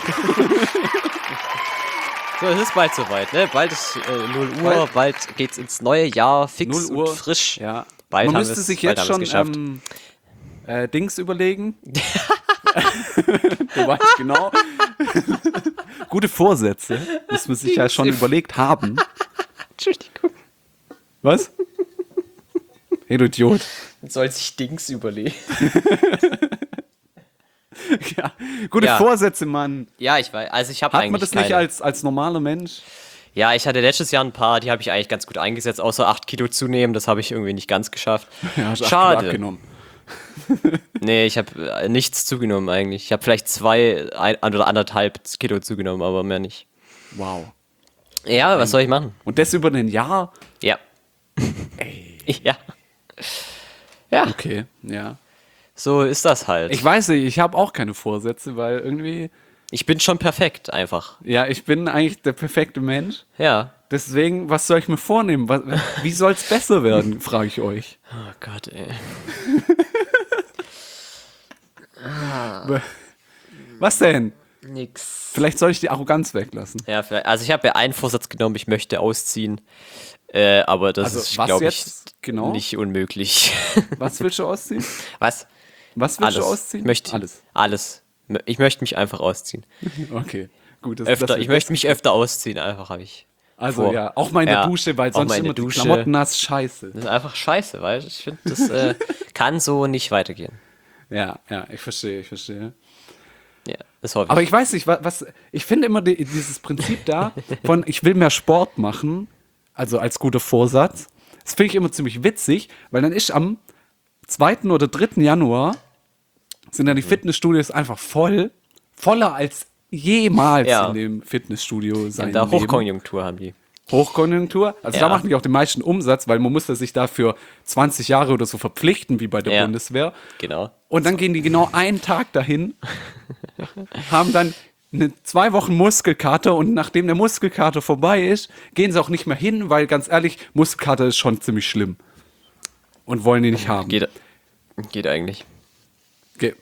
So, es ist bald soweit, ne? Bald ist 0 Uhr, bald geht's ins neue Jahr, fix
0 Uhr.
und frisch.
Ja.
Bald
Man
haben
müsste
wir's-
sich
bald
jetzt
haben wir's
schon
geschafft.
Dings überlegen. Du weißt genau. Gute Vorsätze, muss man sich ja schon überlegt haben.
Entschuldigung.
Was? Hey, du Idiot.
Man soll sich Dings überlegen.
Ja. Gute
Ja.
Vorsätze, Mann.
Ja, ich weiß. Also ich habe
Hat
eigentlich
man das
keine.
nicht als normaler Mensch?
Ja, ich hatte letztes Jahr ein paar, die habe ich eigentlich ganz gut eingesetzt, außer 8 Kilo zunehmen. Das habe ich irgendwie nicht ganz geschafft.
Ja, hast 8 Kilo
Schade.
abgenommen.
Nee, ich habe nichts zugenommen eigentlich. Ich habe vielleicht 2 oder 1,5 Kilo zugenommen, aber mehr nicht.
Wow.
Ja, was soll ich machen?
Und das über ein Jahr?
Ja. Ja. Ja,
Okay, ja.
so ist das halt.
Ich weiß nicht, ich habe auch keine Vorsätze, weil irgendwie,
Ich bin schon perfekt, einfach.
ja, ich bin eigentlich der perfekte Mensch.
Ja.
Deswegen, was soll ich mir vornehmen? Wie soll es besser werden, frage ich euch.
Oh Gott, ey.
Was denn?
Nix.
Vielleicht soll ich die Arroganz weglassen.
Ja, vielleicht, also ich habe ja einen Vorsatz genommen, ich möchte ausziehen. Aber das
Also,
ist,
was
glaube ich,
jetzt genau?
nicht unmöglich.
Was willst du ausziehen?
Was?
Was willst
Alles.
du ausziehen?
Ich möchte,
Alles.
Alles. Ich möchte mich einfach ausziehen.
Okay, gut.
Ich möchte mich öfter ausziehen, einfach habe ich.
Also
vor.
ja, auch mal in der
Ja,
Dusche, weil
auch
sonst
mal in
immer
der
die
Dusche.
Klamotten nass, scheiße.
Das ist einfach scheiße, weil ich finde, das kann so nicht weitergehen.
Ja, ich verstehe.
Ja, das hoffe ich.
Aber ich weiß nicht, ich finde immer dieses Prinzip da von, ich will mehr Sport machen, also als guter Vorsatz, das finde ich immer ziemlich witzig, weil dann ist am 2. oder 3. Januar sind dann die Fitnessstudios einfach voller als jemals
Ja.
in dem Fitnessstudio sein
da
Leben.
Hochkonjunktur haben die.
Hochkonjunktur. Also da
Ja.
machen die auch den meisten Umsatz, weil man muss sich dafür 20 Jahre oder so verpflichten, wie bei der
Ja.
Bundeswehr.
Genau.
Und dann gehen die genau einen Tag dahin, haben dann 2 Wochen Muskelkater und nachdem der Muskelkater vorbei ist, gehen sie auch nicht mehr hin, weil ganz ehrlich, Muskelkater ist schon ziemlich schlimm. Und wollen die nicht haben.
Geht eigentlich.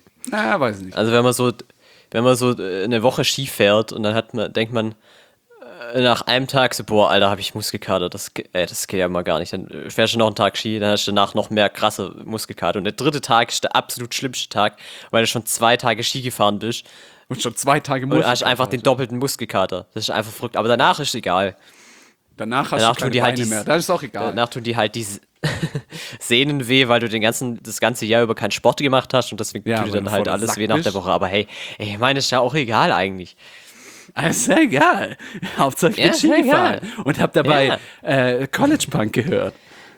Weiß ich nicht.
Also wenn man so eine Woche Ski fährt und dann denkt man, nach einem Tag so, boah, Alter, habe ich Muskelkater, das geht ja mal gar nicht. Dann fährst du noch einen Tag Ski, dann hast du danach noch mehr krasse Muskelkater. Und der dritte Tag ist der absolut schlimmste Tag, weil du schon 2 Tage Ski gefahren bist
Und schon 2 Tage
und hast einfach den doppelten Muskelkater. Das ist einfach verrückt. Aber danach ist egal.
Danach hast
Danach
du keine
tun die halt
Beine mehr. Das ist auch egal.
Danach tun die halt die Sehnen weh, weil du das ganze Jahr über keinen Sport gemacht hast und deswegen
Ja,
tut dir
weil
dann
du
halt
voll
alles
Sack
weh nach der
bist.
Woche. Aber hey, ich meine, ist ja auch egal eigentlich.
Ist ja egal. Hauptsache ich
Ja,
bin
ist
Ski
ja
gefahren.
egal.
Und hab dabei College Punk gehört.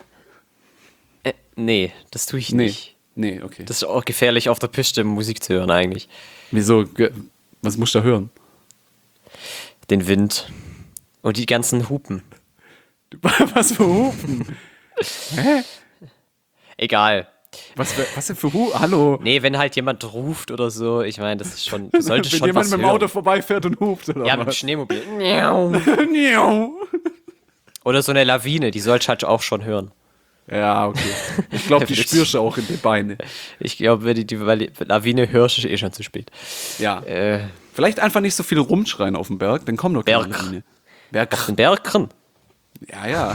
Nee, das tue ich
Nee.
nicht.
Nee, okay.
Das ist auch gefährlich, auf der Piste Musik zu hören eigentlich.
Wieso? Was musst du da hören?
Den Wind und die ganzen Hupen.
Was für Hupen? Hä?
Egal.
Was denn für Hupen? Hallo?
Nee, wenn halt jemand ruft oder so, ich meine, das ist schon, du solltest
Wenn
schon
jemand
was
mit dem
hören.
Auto vorbeifährt und hupt oder
Ja, mit dem
was?
Schneemobil.
Niau.
Oder so eine Lawine, die sollst du halt auch schon hören.
Ja, okay. Ich glaube, die spürst du auch in den Beinen.
Ich glaube, wenn die Lawine hörst, ist eh schon zu spät.
Ja. Vielleicht einfach nicht so viel rumschreien auf dem Berg, dann kommen doch keine
Berg.
Lawine. Berg.
Den Bergren.
Ja, ja.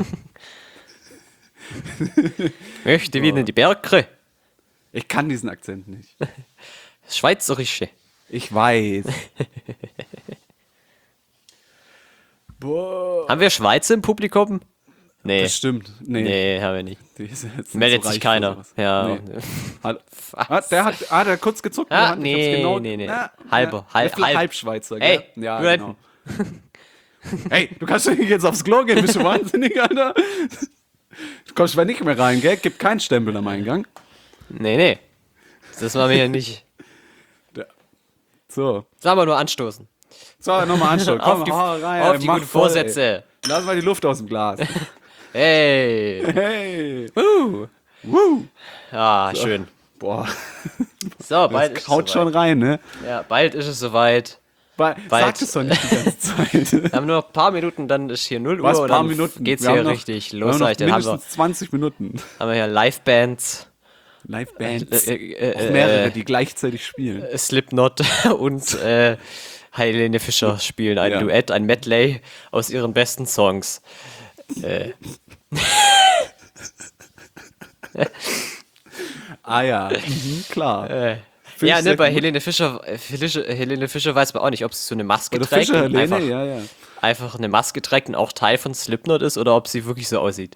Möchte wieder in die Bergre.
Ich kann diesen Akzent nicht.
Das Schweizerische.
Ich weiß. Boah.
Haben wir Schweizer im Publikum? Nee.
Das stimmt.
Nee, haben wir nicht.
Die sind
Meldet
so
sich
reich
keiner.
für sowas.
Ja.
Nee. Der hat kurz zuckt. mit der
Ah,
Hand. Ich hab's
nee,
genau,
nee.
Na,
Halber,
ja,
halb.
Halbschweizer,
Ey,
gell? Ja,
du
genau. Hey, du kannst doch nicht jetzt aufs Klo gehen, bist du wahnsinnig, Alter? Du kommst mal nicht mehr rein, gell? Gibt keinen Stempel am Eingang.
Nee. Das machen wir ja nicht.
So.
Sagen wir nur anstoßen.
So, nochmal anschauen. Komm,
Auf die,
hau rein,
auf die
mach
guten
voll,
Vorsätze.
ey. Lass mal die Luft aus dem Glas.
Hey.
Hey.
Woo.
Woo.
Ah, schön.
Boah,
So, bald
das
ist
haut
es
schon
soweit.
rein, ne?
Ja, bald ist es soweit.
Sag es doch nicht die ganze Zeit.
Wir haben nur noch ein paar Minuten, dann ist hier 0 Uhr
Was,
und
paar
dann
Minuten?
geht's
Wir haben
hier
noch-
richtig
Wir
los.
haben noch
Dann haben
mindestens 20 Minuten.
wir hier Live-Bands,
Live-Bands. Auch mehrere, die gleichzeitig spielen.
Slipknot und Helene Fischer spielen ein
Ja.
Duett, ein Medley aus ihren besten Songs.
Ah ja, klar.
Ja,
ich sehr
ne, bei
gut.
Helene Fischer weiß man auch nicht, ob sie so eine Maske
Oder
trägt
Fischer
und
Helene,
einfach,
ja.
einfach eine Maske trägt und auch Teil von Slipknot ist oder ob sie wirklich so aussieht.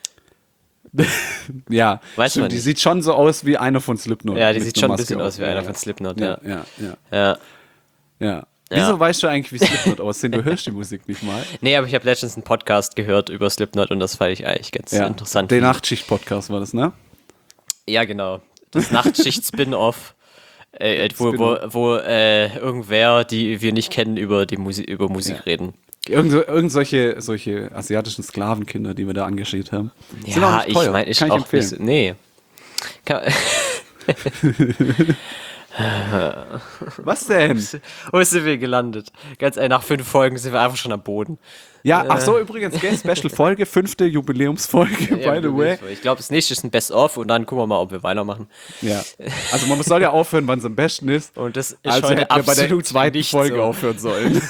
Ja,
Weiß man
die
nicht.
sieht schon so aus wie einer von Slipknot.
Ja, die
mit
sieht
einer
schon ein
Maske
bisschen
auf.
aus wie einer von Slipknot,
Ja,
ja.
ja.
Ja.
Wieso weißt du eigentlich, wie Slipknot aussehen? Du hörst die Musik nicht mal.
Nee, aber ich habe letztens einen Podcast gehört über Slipknot und das fand ich eigentlich ganz
Ja,
interessant.
der Nachtschicht-Podcast war das, ne?
Ja, genau. Das Nachtschicht-Spin-Off, wo irgendwer, die wir nicht kennen, über Musik reden.
Solche asiatischen Sklavenkinder, die wir da engagiert haben. Sind auch
Ja,
nicht
ich
teuer.
meine, ich
Kann ich
auch
empfehlen.
nicht so, nee.
Was denn?
Wo sind wir gelandet? Ganz ehrlich, nach 5 Folgen sind wir einfach schon am Boden.
Ja, ach so, übrigens, gell, Special-Folge, 5. Jubiläumsfolge, by the way.
Ich glaube, das nächste ist ein Best-of und dann gucken wir mal, ob wir weitermachen.
Ja. Also man soll ja aufhören, wann es am besten ist.
Und das ist
Also
heute
hätten wir bei der
absolut
zweiten
nicht
Folge
so.
aufhören sollen.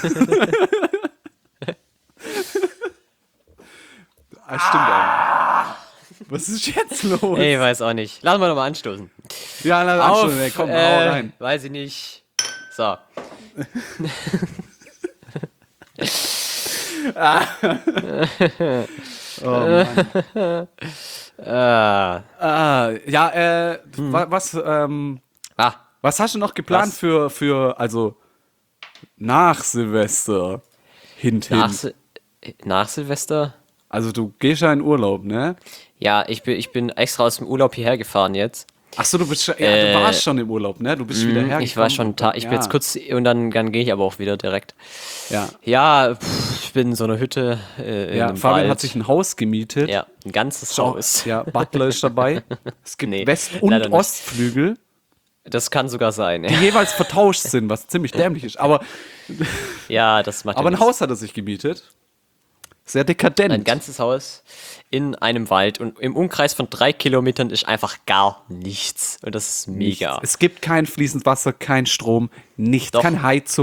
Stimmt auch. Was ist jetzt los?
Ey, weiß auch nicht. Lass mal nochmal anstoßen.
Ja, na,
Auf,
schon, ey, komm, hau rein.
Weiß ich nicht. So.
Oh, Mann. Was hast du noch geplant
Was?
für nach Silvester? Hint.
Nach Silvester?
Also du gehst ja in Urlaub, ne?
Ja, ich bin extra aus dem Urlaub hierher gefahren jetzt.
Achso, du bist schon, du warst schon im Urlaub, ne? Du bist wieder hergekommen.
Ich war schon ich bin jetzt kurz und dann gehe ich aber auch wieder direkt.
Ja,
Ja, ich bin in so einer Hütte in
ja
einem
Fabian
Wald.
hat sich ein Haus gemietet.
Ja, ein ganzes Haus.
Ja, Butler ist dabei. Es gibt
Nee,
West-
leider
und
nicht.
Ostflügel,
Das kann sogar sein.
die jeweils vertauscht sind, was ziemlich dämlich ist. Aber
Ja, das macht ja
ein
nichts.
Haus hat er sich gemietet. Sehr dekadent.
Ein ganzes Haus in einem Wald und im Umkreis von 3 Kilometern ist einfach gar nichts. Und das ist mega.
Es gibt kein fließend Wasser, kein Strom, nichts,
Doch.
keine Heizung.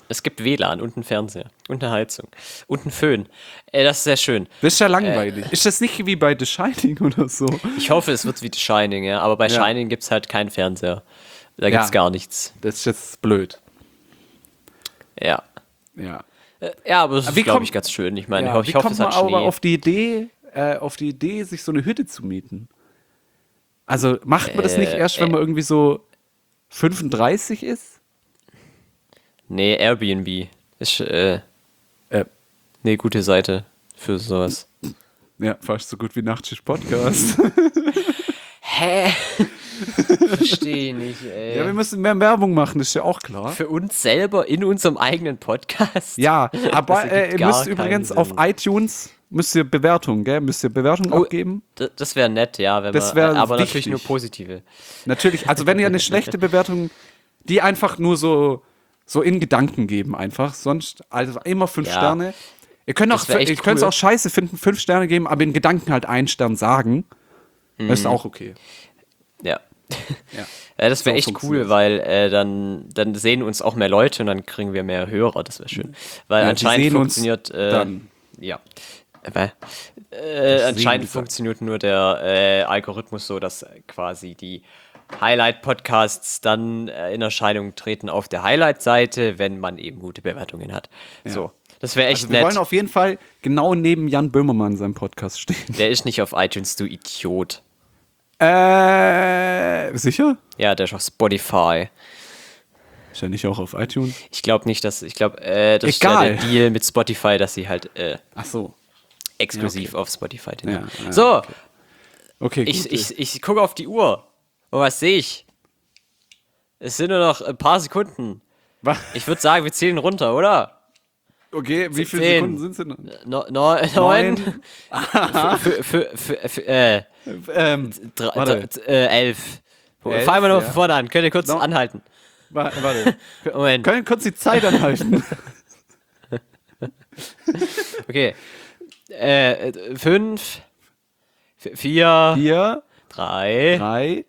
Es gibt WLAN und einen Fernseher und eine Heizung und einen Föhn. Das ist sehr schön.
Das ist ja langweilig. Ist das nicht wie bei The Shining oder so?
Ich hoffe, es wird wie The Shining, ja. Aber bei Shining gibt es halt keinen Fernseher. Da gibt es gar nichts.
Das ist jetzt blöd.
Ja.
Ja.
Ja, aber es ist, glaube ich, ganz schön. Ich meine, ich hoffe, es hat Schnee.
Aber auf die Idee, sich so eine Hütte zu mieten? Also macht man das nicht erst, wenn man irgendwie so 35 ist?
Nee, Airbnb ist eine gute Seite für sowas.
Ja, fast so gut wie Nachtschicht Podcast.
Hä? Verstehe ich nicht, ey.
Ja, wir müssen mehr Werbung machen, ist ja auch klar.
Für uns selber in unserem eigenen Podcast?
Ja, aber ihr müsst übrigens auf iTunes müsst ihr Bewertungen abgeben.
Das wäre nett, ja, wenn
das
wir, aber
wichtig.
natürlich nur positive.
Natürlich, also wenn ihr eine schlechte Bewertung, die einfach nur so in Gedanken geben einfach, sonst also immer 5 Sterne. Ihr könnt es auch scheiße finden, 5 Sterne geben, aber in Gedanken halt 1 Stern sagen. Das ist auch okay.
Ja. Das wäre echt cool, weil dann sehen uns auch mehr Leute und dann kriegen wir mehr Hörer, das wäre schön. Weil anscheinend funktioniert anscheinend funktioniert nur der Algorithmus so, dass quasi die Highlight-Podcasts dann in Erscheinung treten auf der Highlight-Seite, wenn man eben gute Bewertungen hat. Ja. So, das wäre echt nett.
Wir wollen auf jeden Fall genau neben Jan Böhmermann in seinem Podcast stehen.
Der ist nicht auf iTunes, du Idiot.
Sicher?
Ja, der ist auf Spotify.
Ist ja nicht auch auf iTunes?
Ich glaube nicht, das ist ja der Deal mit Spotify, dass sie halt
ach so.
Exklusiv auf Spotify sind.
Ja,
so,
okay,
ich gucke auf die Uhr. Und was sehe ich? Es sind nur noch ein paar Sekunden.
Was?
Ich würde sagen, wir zählen runter, oder?
Okay, wie viele Sekunden sind es denn?
9. 11. Fangen wir noch von vorne an. Könnt ihr kurz anhalten?
Warte.
Moment.
Können wir kurz die Zeit anhalten?
Okay. 5, 4, 3,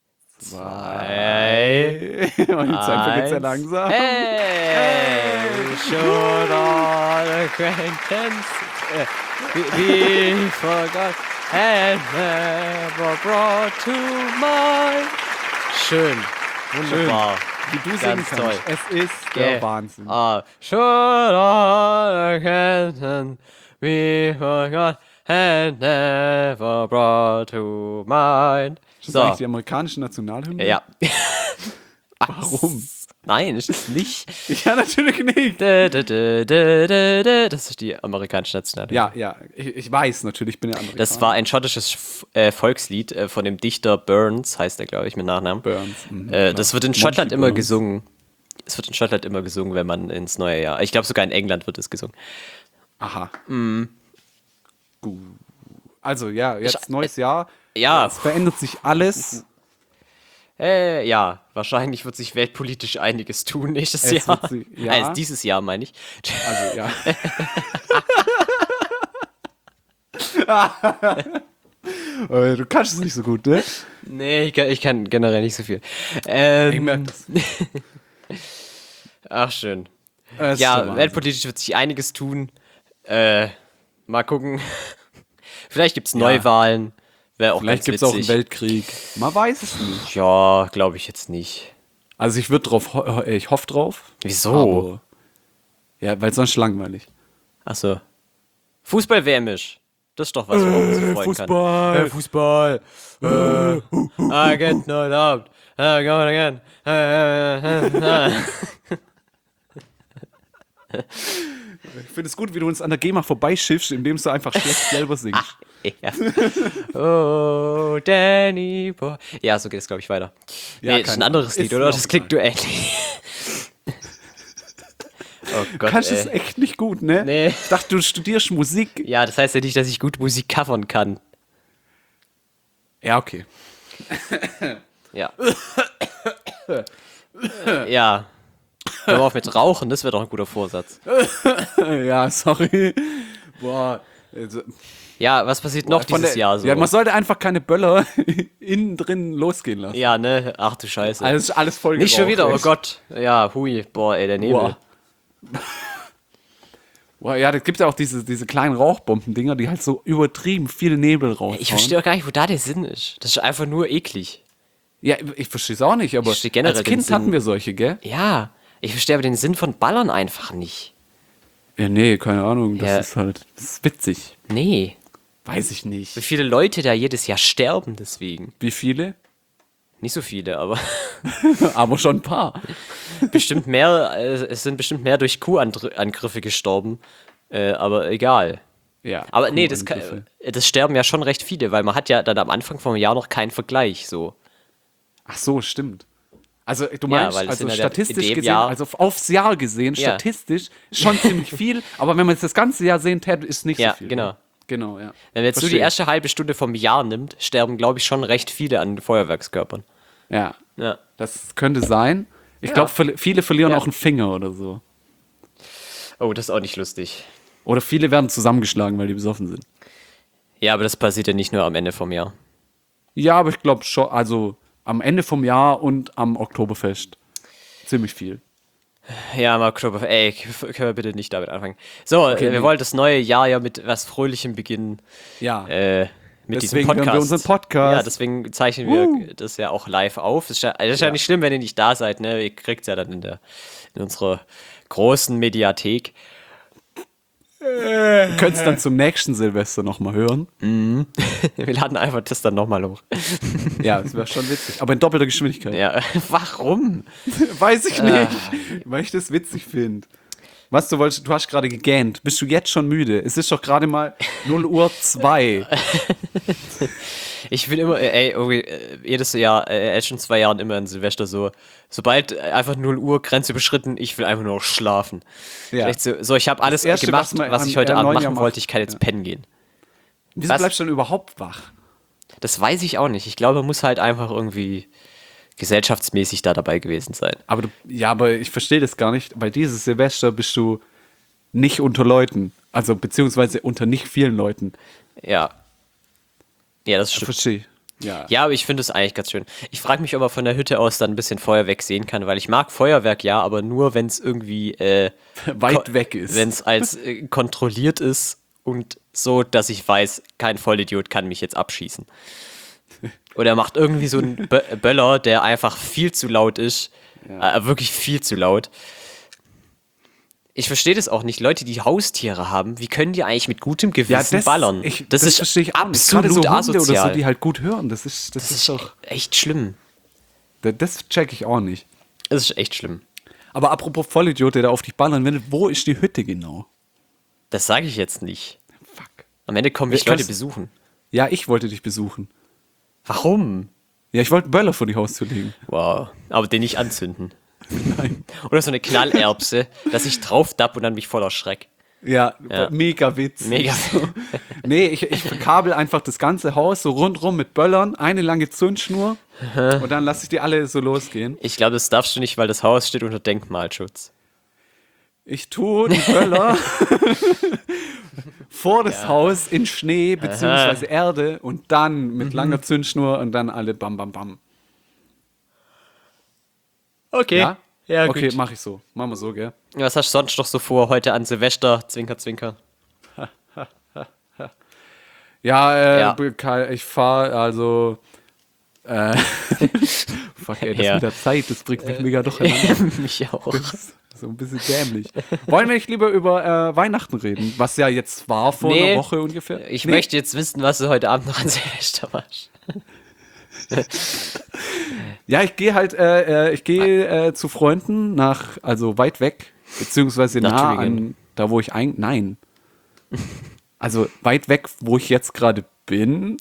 2,
und die Zeit vergeht sehr langsam.
Hey! Should all acquaintance we forgot and never brought to mind. Schön. Wunderbar.
Wie du singen kannst.
Toll.
Es ist der Wahnsinn.
Should all acquaintance we forgot and never brought to mind.
Ist das eigentlich die amerikanische Nationalhymne?
Ja.
Warum?
Nein, ist es nicht.
Ja, natürlich nicht.
Das ist die amerikanische Nationalhymne.
Ja, ich weiß natürlich, ich bin ja Amerikaner.
Das war ein schottisches Volkslied von dem Dichter Burns, heißt er, glaube ich, mit Nachnamen.
Burns.
Das wird in Schottland immer gesungen. Es wird in Schottland immer gesungen, wenn man ins neue Jahr. Ich glaube, sogar in England wird es gesungen.
Aha. Gut. Also, ja, jetzt neues Jahr.
Ja.
Es verändert sich alles.
Ja, wahrscheinlich wird sich weltpolitisch einiges tun nächstes Jahr. Dieses Jahr, meine ich.
Also, ja. Du kannst es nicht so gut, ne?
Nee, ich kann generell nicht so viel.
Ich merke das.
Ach, schön. Ja, weltpolitisch wird sich einiges tun. Mal gucken. Vielleicht gibt es Neuwahlen.
Vielleicht gibt es auch einen Weltkrieg. Man weiß es nicht.
Ja, glaube ich jetzt nicht.
Also ich hoffe drauf.
Wieso?
Ja, weil sonst langweilig.
Achso. Fußball-WM ist. Das ist doch was, worauf man sich freuen kann.
Fußball.
I get no doubt. Go again.
Ich finde es gut, wie du uns an der GEMA vorbeischiffst, indem du einfach schlecht selber singst.
Ja. Oh, Danny Boy. Ja, so geht es, glaube ich, weiter.
Ja,
das ist ein anderes Lied, oder? Das klingt nur ähnlich. Oh Gott,
kannst es echt nicht gut, ne?
Nee.
Ich dachte, du studierst Musik.
Ja, das heißt ja nicht, dass ich gut Musik covern kann.
Ja, okay.
Ja. Ja. Hör mal auf mit Rauchen, das wäre doch ein guter Vorsatz.
Ja, sorry. Boah. Also,
ja, was passiert noch dieses Jahr so?
Ja, man sollte einfach keine Böller innen drin losgehen lassen.
Ja, ne? Ach du Scheiße.
Alles voll
nicht
geraucht,
schon wieder,
echt.
oh Gott. Ja, hui. Boah, ey, der Nebel.
Boah. Boah, ja, da gibt ja auch diese kleinen Rauchbomben-Dinger, die halt so übertrieben viel Nebel raushauen.
Ich verstehe auch gar nicht, wo da der Sinn ist. Das ist einfach nur eklig.
Ja, ich verstehe es auch nicht, aber
verstehe generell
als
den
Kind
Sinn.
hatten wir solche, gell?
Ja, ich verstehe aber den Sinn von Ballern einfach nicht.
Ja, nee, keine Ahnung,
Ja.
das ist witzig.
Nee.
Weiß ich
Wie
nicht.
viele Leute da jedes Jahr sterben deswegen.
Wie viele?
Nicht so viele, aber
Aber schon ein paar.
bestimmt mehr, es sind bestimmt mehr durch Kuhangriffe gestorben. Aber egal.
Ja.
Aber nee,
Kuhangriffe.
das sterben ja schon recht viele, weil man hat ja dann am Anfang vom Jahr noch keinen Vergleich, so.
Ach so, stimmt. Also du
Ja,
meinst,
weil es
also
in der-
statistisch
in dem
gesehen,
Jahr-
also aufs Jahr gesehen,
Ja.
statistisch schon ziemlich viel, aber wenn man jetzt das ganze Jahr sehen täte, ist nicht
Ja,
so viel.
genau.
Genau, ja.
Wenn man jetzt nur die
Verstehe.
erste halbe Stunde vom Jahr nimmt, sterben, glaube ich, schon recht viele an Feuerwerkskörpern.
Ja,
Ja.
das könnte sein. Ich glaube, viele verlieren auch einen Finger oder so.
Oh, das ist auch nicht lustig.
Oder viele werden zusammengeschlagen, weil die besoffen sind.
Ja, aber das passiert ja nicht nur am Ende vom Jahr.
Ja, aber ich glaube schon, also am Ende vom Jahr und am Oktoberfest. Ziemlich viel.
Ja, im Oktober, ey, können wir bitte nicht damit anfangen. So, wir
nee.
wollen das neue Jahr ja mit was Fröhlichem beginnen.
Ja.
Mit
Deswegen
diesem
hören
Podcast.
wir unseren Podcast.
Ja, deswegen zeichnen wir das ja auch live auf. Das ist ja nicht schlimm, wenn ihr nicht da seid, ne? Ihr kriegt es ja dann in unserer großen Mediathek.
Ihr könnt es dann zum nächsten Silvester nochmal hören.
Wir laden einfach das dann nochmal hoch.
Ja, das wäre schon witzig. Aber in doppelter Geschwindigkeit.
Ja, warum?
Weiß ich nicht, weil ich das witzig finde. Was, du hast gerade gegähnt. Bist du jetzt schon müde? Es ist doch gerade mal 0:02 Uhr.
Ich bin immer, ey, irgendwie, jedes Jahr, schon 2 Jahren immer an Silvester so, sobald einfach 0 Uhr Grenze überschritten, ich will einfach nur noch schlafen.
Ja.
Echt so, ich habe alles
Erste,
gemacht,
was man
was
am
ich heute Abend
neuen Jahr
machen
macht.
wollte, ich kann jetzt pennen gehen.
Wieso
Was?
bleibst du denn überhaupt wach?
Das weiß ich auch nicht. Ich glaube, man muss halt einfach irgendwie gesellschaftsmäßig da dabei gewesen sein.
Aber ich verstehe das gar nicht, weil dieses Silvester bist du nicht unter Leuten. Also beziehungsweise unter nicht vielen Leuten.
Ja. Ja, das stimmt.
Verstehe. Ja.
Ja, aber ich finde es eigentlich ganz schön. Ich frage mich, ob man von der Hütte aus dann ein bisschen Feuerwerk sehen kann, weil ich mag Feuerwerk, ja, aber nur, wenn es irgendwie
Weit weg ist.
wenn es als kontrolliert ist und so, dass ich weiß, kein Vollidiot kann mich jetzt abschießen. Oder er macht irgendwie so einen Böller, der einfach viel zu laut ist. Wirklich viel zu laut. Ich verstehe das auch nicht. Leute, die Haustiere haben, wie können die eigentlich mit gutem Gewissen ballern?
Das
ist
verstehe ich auch nicht. Gerade
absolut
so Hunde
asozial.
oder so, die halt gut hören. Das ist
das ist
doch.
echt schlimm.
Das check ich auch nicht.
Das ist echt schlimm.
Aber apropos Vollidiot, der da auf dich ballern will, wo ist die Hütte genau?
Das sage ich jetzt nicht.
Fuck.
Am Ende kommen mich
Ich
Leute
kann's-
besuchen.
Ja, ich wollte dich besuchen.
Warum?
Ja, ich wollte einen Böller vor die Haustür legen.
Wow. Aber den nicht anzünden.
Nein.
Oder so eine Knallerbse, dass ich drauf dapp und dann mich voll erschreck.
Ja,
Ja.
mega Witz.
Mega.
Nee, ich verkabel einfach das ganze Haus so rundrum mit Böllern, eine lange Zündschnur und dann lasse ich die alle so losgehen.
Ich glaube, das darfst du nicht, weil das Haus steht unter Denkmalschutz.
Ich tue die Böller vor das Haus in Schnee bzw. Erde und dann mit langer Zündschnur und dann alle bam bam bam.
Okay.
Ja?
Ja,
Okay,
gut.
mach ich so. Machen wir so, gell?
Was hast du sonst noch so vor heute an Silvester? Zwinker, zwinker.
Ja,
Ja.
ich fahre also fuck ey, das
Ja.
mit der Zeit, das bringt mich mega durcheinander.
Mich auch.
So ein bisschen dämlich. Wollen wir nicht lieber über Weihnachten reden? Was ja jetzt war vor
Nee.
einer Woche ungefähr.
Ich möchte jetzt wissen, was du heute Abend noch an Silvester machst.
Ja, ich gehe halt, zu Freunden also weit weg, beziehungsweise
Nach
nah
Tübingen.
an, da wo ich nein. Also weit weg, wo ich jetzt gerade bin,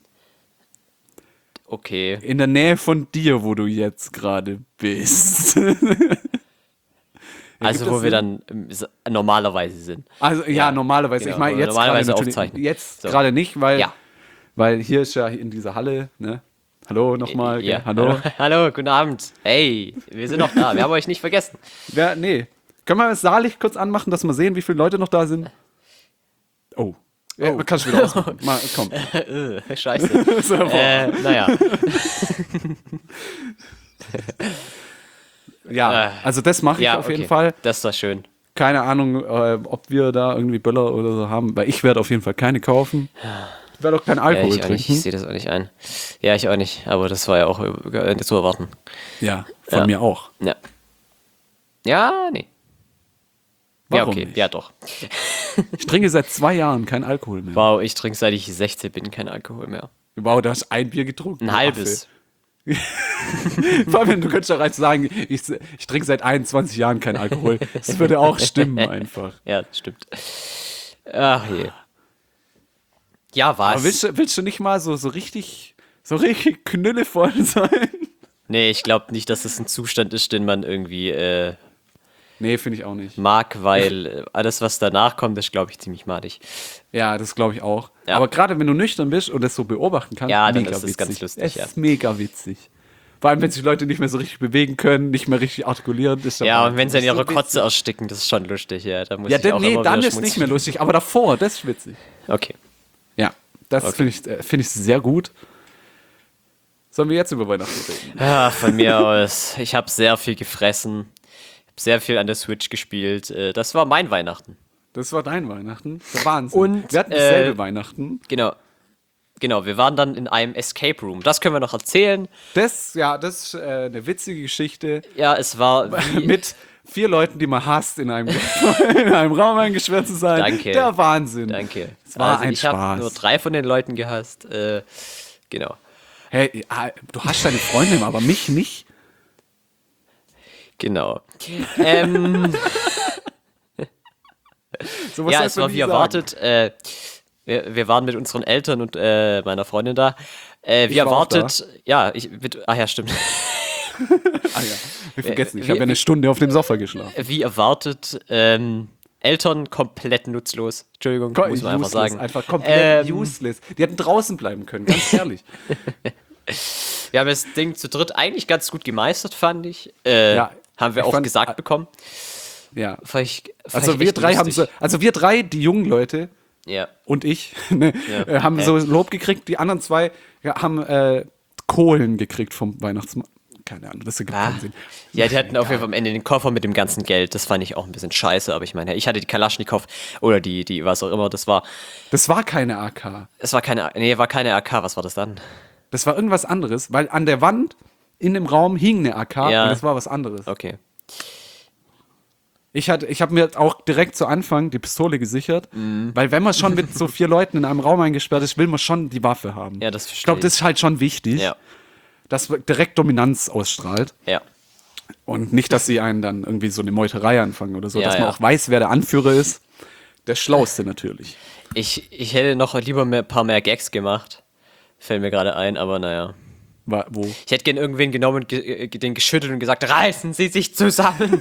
Okay.
in der Nähe von dir, wo du jetzt gerade bist.
Also,
Ergibt
wo
das
wir
Sinn?
dann normalerweise sind.
Also ja, normalerweise.
genau,
Ich meine
wo wir
jetzt
normalerweise
gerade natürlich-
aufzeichnen.
Jetzt
So.
gerade nicht,
Ja.
weil hier ist ja in dieser Halle, ne? Hallo nochmal.
Ja.
Hallo.
Hallo, guten Abend. Hey, wir sind noch da. Wir haben euch nicht vergessen.
Ja, nee. Können wir das Saallicht kurz anmachen, dass wir sehen, wie viele Leute noch da sind? Oh. Ja, kannst du wieder ausmachen. Mal, komm.
Scheiße.
So,
Naja.
ja, also das mache ich
Ja,
auf jeden
okay.
Fall.
Das ist doch schön.
keine Ahnung, ob wir da irgendwie Böller oder so haben, weil ich werde auf jeden Fall keine kaufen. Ich werde auch keinen Alkohol
ich
trinken.
Ich sehe das auch nicht ein. Ja, ich auch nicht, aber das war ja auch zu erwarten.
Ja, von mir auch.
Ja. Ja, nee.
Warum
ja, okay,
nicht?
ja doch.
Ich trinke seit 2 Jahren keinen Alkohol mehr.
Wow, ich trinke seit ich 16 bin kein Alkohol mehr.
Wow, du hast ein Bier getrunken.
Ein halbes.
Fabian, du könntest doch jetzt sagen, ich trinke seit 21 Jahren keinen Alkohol. Das würde auch stimmen einfach.
Ja, das stimmt. Ach je. Ja, was?
Aber willst du nicht mal so richtig knüllevoll sein?
Nee, ich glaube nicht, dass das ein Zustand ist, den man irgendwie
Nee, finde ich auch nicht.
mag, weil alles, was danach kommt, ist, glaube ich, ziemlich madig.
Ja, das glaube ich auch.
Ja.
Aber gerade wenn du nüchtern bist und das so beobachten kannst,
Ja, dann
mega
ist das
witzig.
ganz lustig,
Es
ja.
ist mega witzig. Vor allem, wenn sich Leute nicht mehr so richtig bewegen können, nicht mehr richtig artikulieren. Ist
Ja, und wenn sie in ihrer
so
Kotze ersticken, das ist schon lustig, ja. Da muss
Ja,
ich auch
nee,
immer
dann
wieder
ist nicht
schmunzeln.
mehr lustig, aber davor, das ist witzig.
Okay.
Ja, das
Okay.
finde ich sehr gut. Sollen wir jetzt über Weihnachten reden?
Ja, von mir aus. Ich habe sehr viel gefressen, sehr viel an der Switch gespielt. Das war mein Weihnachten.
Das war dein Weihnachten. Der Wahnsinn.
Und,
wir hatten dasselbe Weihnachten.
Genau. Genau, wir waren dann in einem Escape Room. Das können wir noch erzählen.
Das ist eine witzige Geschichte
Ja, es war wie,
mit 4 Leuten, die man hasst, in einem Raum eingesperrt zu sein.
Danke.
Der Wahnsinn.
Danke.
Es war ein
ich habe
Spaß.
nur 3 von den Leuten gehasst. Genau.
Hey, du hast deine Freundin, aber mich nicht.
Genau.
Sowas
Ja,
sollte
es
man
war
nie
wie
sagen.
erwartet. Wir waren mit unseren Eltern und meiner Freundin da. Wie
war auch
erwartet, ja, ach ja, stimmt.
Ah ja, wir vergessen, ich habe ja eine Stunde auf dem Sofa geschlafen.
Wie erwartet, Eltern komplett nutzlos. Entschuldigung, muss man einfach sagen.
Einfach komplett useless. Die hätten draußen bleiben können, ganz ehrlich.
Wir haben das Ding zu dritt eigentlich ganz gut gemeistert, fand ich.
Ja,
Haben wir
ich
auch
fand-
gesagt bekommen.
Ja.
Fand
Also
ich
wir
echt
drei haben
lustig.
so, also wir drei, die jungen Leute
Ja.
und ich, ne,
Ja.
haben so Lob gekriegt. Die anderen 2 haben Kohlen gekriegt vom Weihnachtsmann. Keine Ahnung, das ergibt keinen Sinn.
Ja, die hatten auf jeden Fall am Ende den Koffer mit dem ganzen Geld. Das fand ich auch ein bisschen scheiße, aber ich meine, ich hatte die Kalaschnikow oder die was auch immer, das war
keine AK.
war keine AK, was war das dann?
Das war irgendwas anderes, weil an der Wand in dem Raum hing eine AK
Ja.
und das war was anderes.
Okay.
Ich habe mir auch direkt zu Anfang die Pistole gesichert, weil wenn man schon mit so 4 Leuten in einem Raum eingesperrt ist, will man schon die Waffe haben.
Ja, das
Ich
verstehe
glaube, das ist halt schon wichtig,
Ja.
dass man direkt Dominanz ausstrahlt
Ja.
und nicht, dass sie einen dann irgendwie so eine Meuterei anfangen oder so,
Ja,
dass man
ja.
auch weiß, wer der Anführer ist. Der Schlauste natürlich.
Ich hätte noch lieber ein paar mehr Gags gemacht. Fällt mir gerade ein, aber naja.
Wo?
Ich hätte gern irgendwen genommen und den geschüttelt und gesagt, reißen Sie sich zusammen.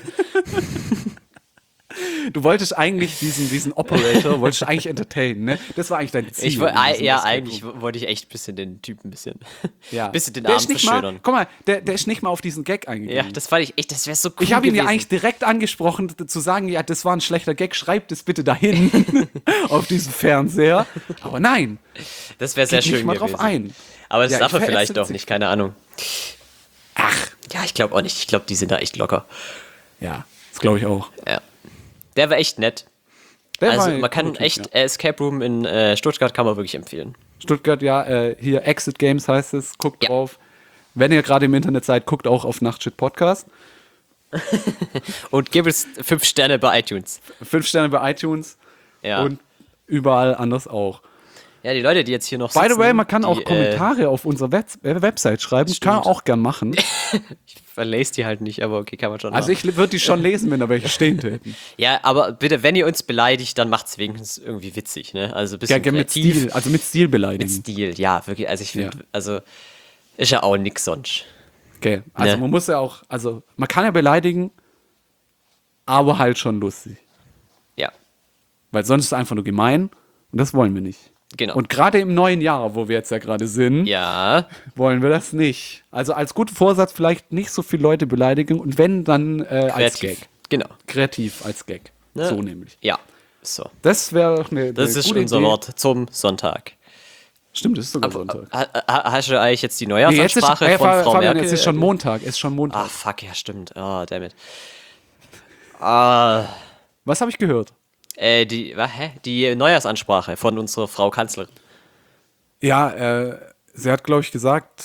Du wolltest eigentlich diesen Operator, wolltest du eigentlich entertainen, ne? Das war eigentlich dein Ziel. in diesem
Ja,
Escape
eigentlich
Room.
wollte ich echt ein bisschen den Typen
Ja.
bisschen den
Der
Abend
ist nicht mal,
verschönern.
guck mal, der ist nicht mal auf diesen Gag eingegangen.
Ja, das fand ich echt, das wäre so cool
Ich habe ihn ja
gewesen.
eigentlich direkt angesprochen, zu sagen, ja, das war ein schlechter Gag, schreibt es bitte dahin auf diesen Fernseher. Aber nein,
Das wäre sehr
geht
schön
nicht mal
gewesen.
drauf ein.
Aber das
Ja,
darf
ich
er vielleicht
verätze
auch
sich.
nicht, keine Ahnung.
Ach,
Ja, ich glaube auch nicht. Ich glaube, die sind da echt locker.
ja, das glaube ich auch.
Ja. Der war echt nett.
Der
Also
war
man kann
wirklich,
echt
ja.
Escape Room in Stuttgart kann man wirklich empfehlen.
Stuttgart, ja, hier Exit Games heißt es, guckt
Ja.
drauf. Wenn ihr gerade im Internet seid, guckt auch auf Nachtshit Podcast.
Und gib es 5 Sterne bei iTunes.
5 Sterne bei iTunes
Ja.
und überall anders auch.
Ja, die Leute, die jetzt hier noch
By
sitzen,
the way, man kann auch
die,
Kommentare auf unserer Website schreiben. Kann man auch gern machen.
Ich verlese die halt nicht, aber okay, kann man schon
Also
machen.
ich würde die schon lesen, wenn da welche stehen täten.
Ja, aber bitte, wenn ihr uns beleidigt, dann macht's wenigstens irgendwie witzig, ne? Also ein bisschen
Ja, mit
kreativ.
Stil, also mit Stil beleidigen.
Mit Stil, ja, wirklich. Also ich finde,
Ja.
also ist ja auch nix sonst.
Okay. Also
Ne.
man muss ja auch, also man kann ja beleidigen, aber halt schon lustig.
Ja,
Weil sonst ist es einfach nur gemein und das wollen wir nicht.
genau.
Und gerade im neuen Jahr, wo wir jetzt ja gerade sind,
Ja,
wollen wir das nicht. Also als guten Vorsatz vielleicht nicht so viele Leute beleidigen und wenn, dann als
kreativ.
Gag.
Genau.
Kreativ als Gag.
Ne?
So nämlich.
Ja, so.
Das wäre doch eine
Das ist
gute
unser
Idee.
Wort zum Sonntag.
Stimmt, das ist sogar Sonntag.
Hast du eigentlich jetzt die
Nee, jetzt ist,
Neujahrsansprache von Frau
Fabian,
Merkel?
jetzt ist schon Montag. Es ist schon
Ah,
Montag.
fuck, ja, stimmt. Oh, damn it. Ah,
Was habe ich gehört?
Die Neujahrsansprache von unserer Frau Kanzlerin.
Ja, sie hat, glaube ich, gesagt,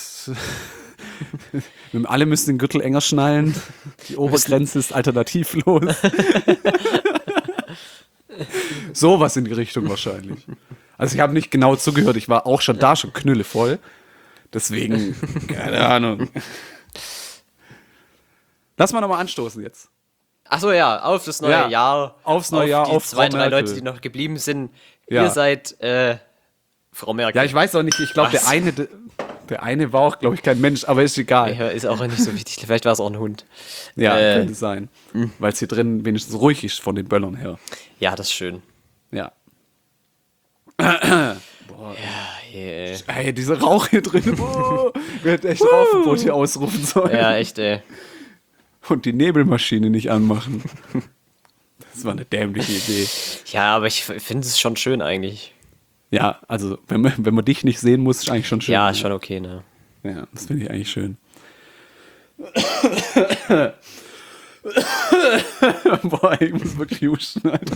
alle müssen den Gürtel enger schnallen. Die Obergrenze ist alternativlos. Sowas in die Richtung wahrscheinlich. Also ich habe nicht genau zugehört, ich war auch schon knüllevoll. Deswegen, keine Ahnung. Lass mal nochmal anstoßen jetzt.
Achso, ja, auf das neue Jahr.
Aufs neue Jahr,
die
auf
zwei,
Frau
drei
Merkel.
Leute, die noch geblieben sind.
Ja.
Ihr seid Frau Merkel.
Ja, ich weiß auch nicht, ich glaube, der eine war auch, glaube ich, kein Mensch, aber ist egal.
Ja, ist auch nicht so wichtig. Vielleicht war es auch ein Hund.
Ja, könnte sein. Weil es hier drin wenigstens ruhig ist von den Böllern her.
Ja, das ist schön.
Ja.
Yeah.
Ey, dieser Rauch hier drin. Wir hätten echt Rauchverbot hier ausrufen sollen.
Ja, echt, ey.
Und die Nebelmaschine nicht anmachen. Das war eine dämliche Idee.
Ja, aber ich finde es schon schön eigentlich.
Ja, also wenn man dich nicht sehen muss, ist eigentlich schon schön.
Ja,
Ne?
ist schon okay, ne?
Ja, das finde ich eigentlich schön. Boah, ich muss wirklich husten, Alter.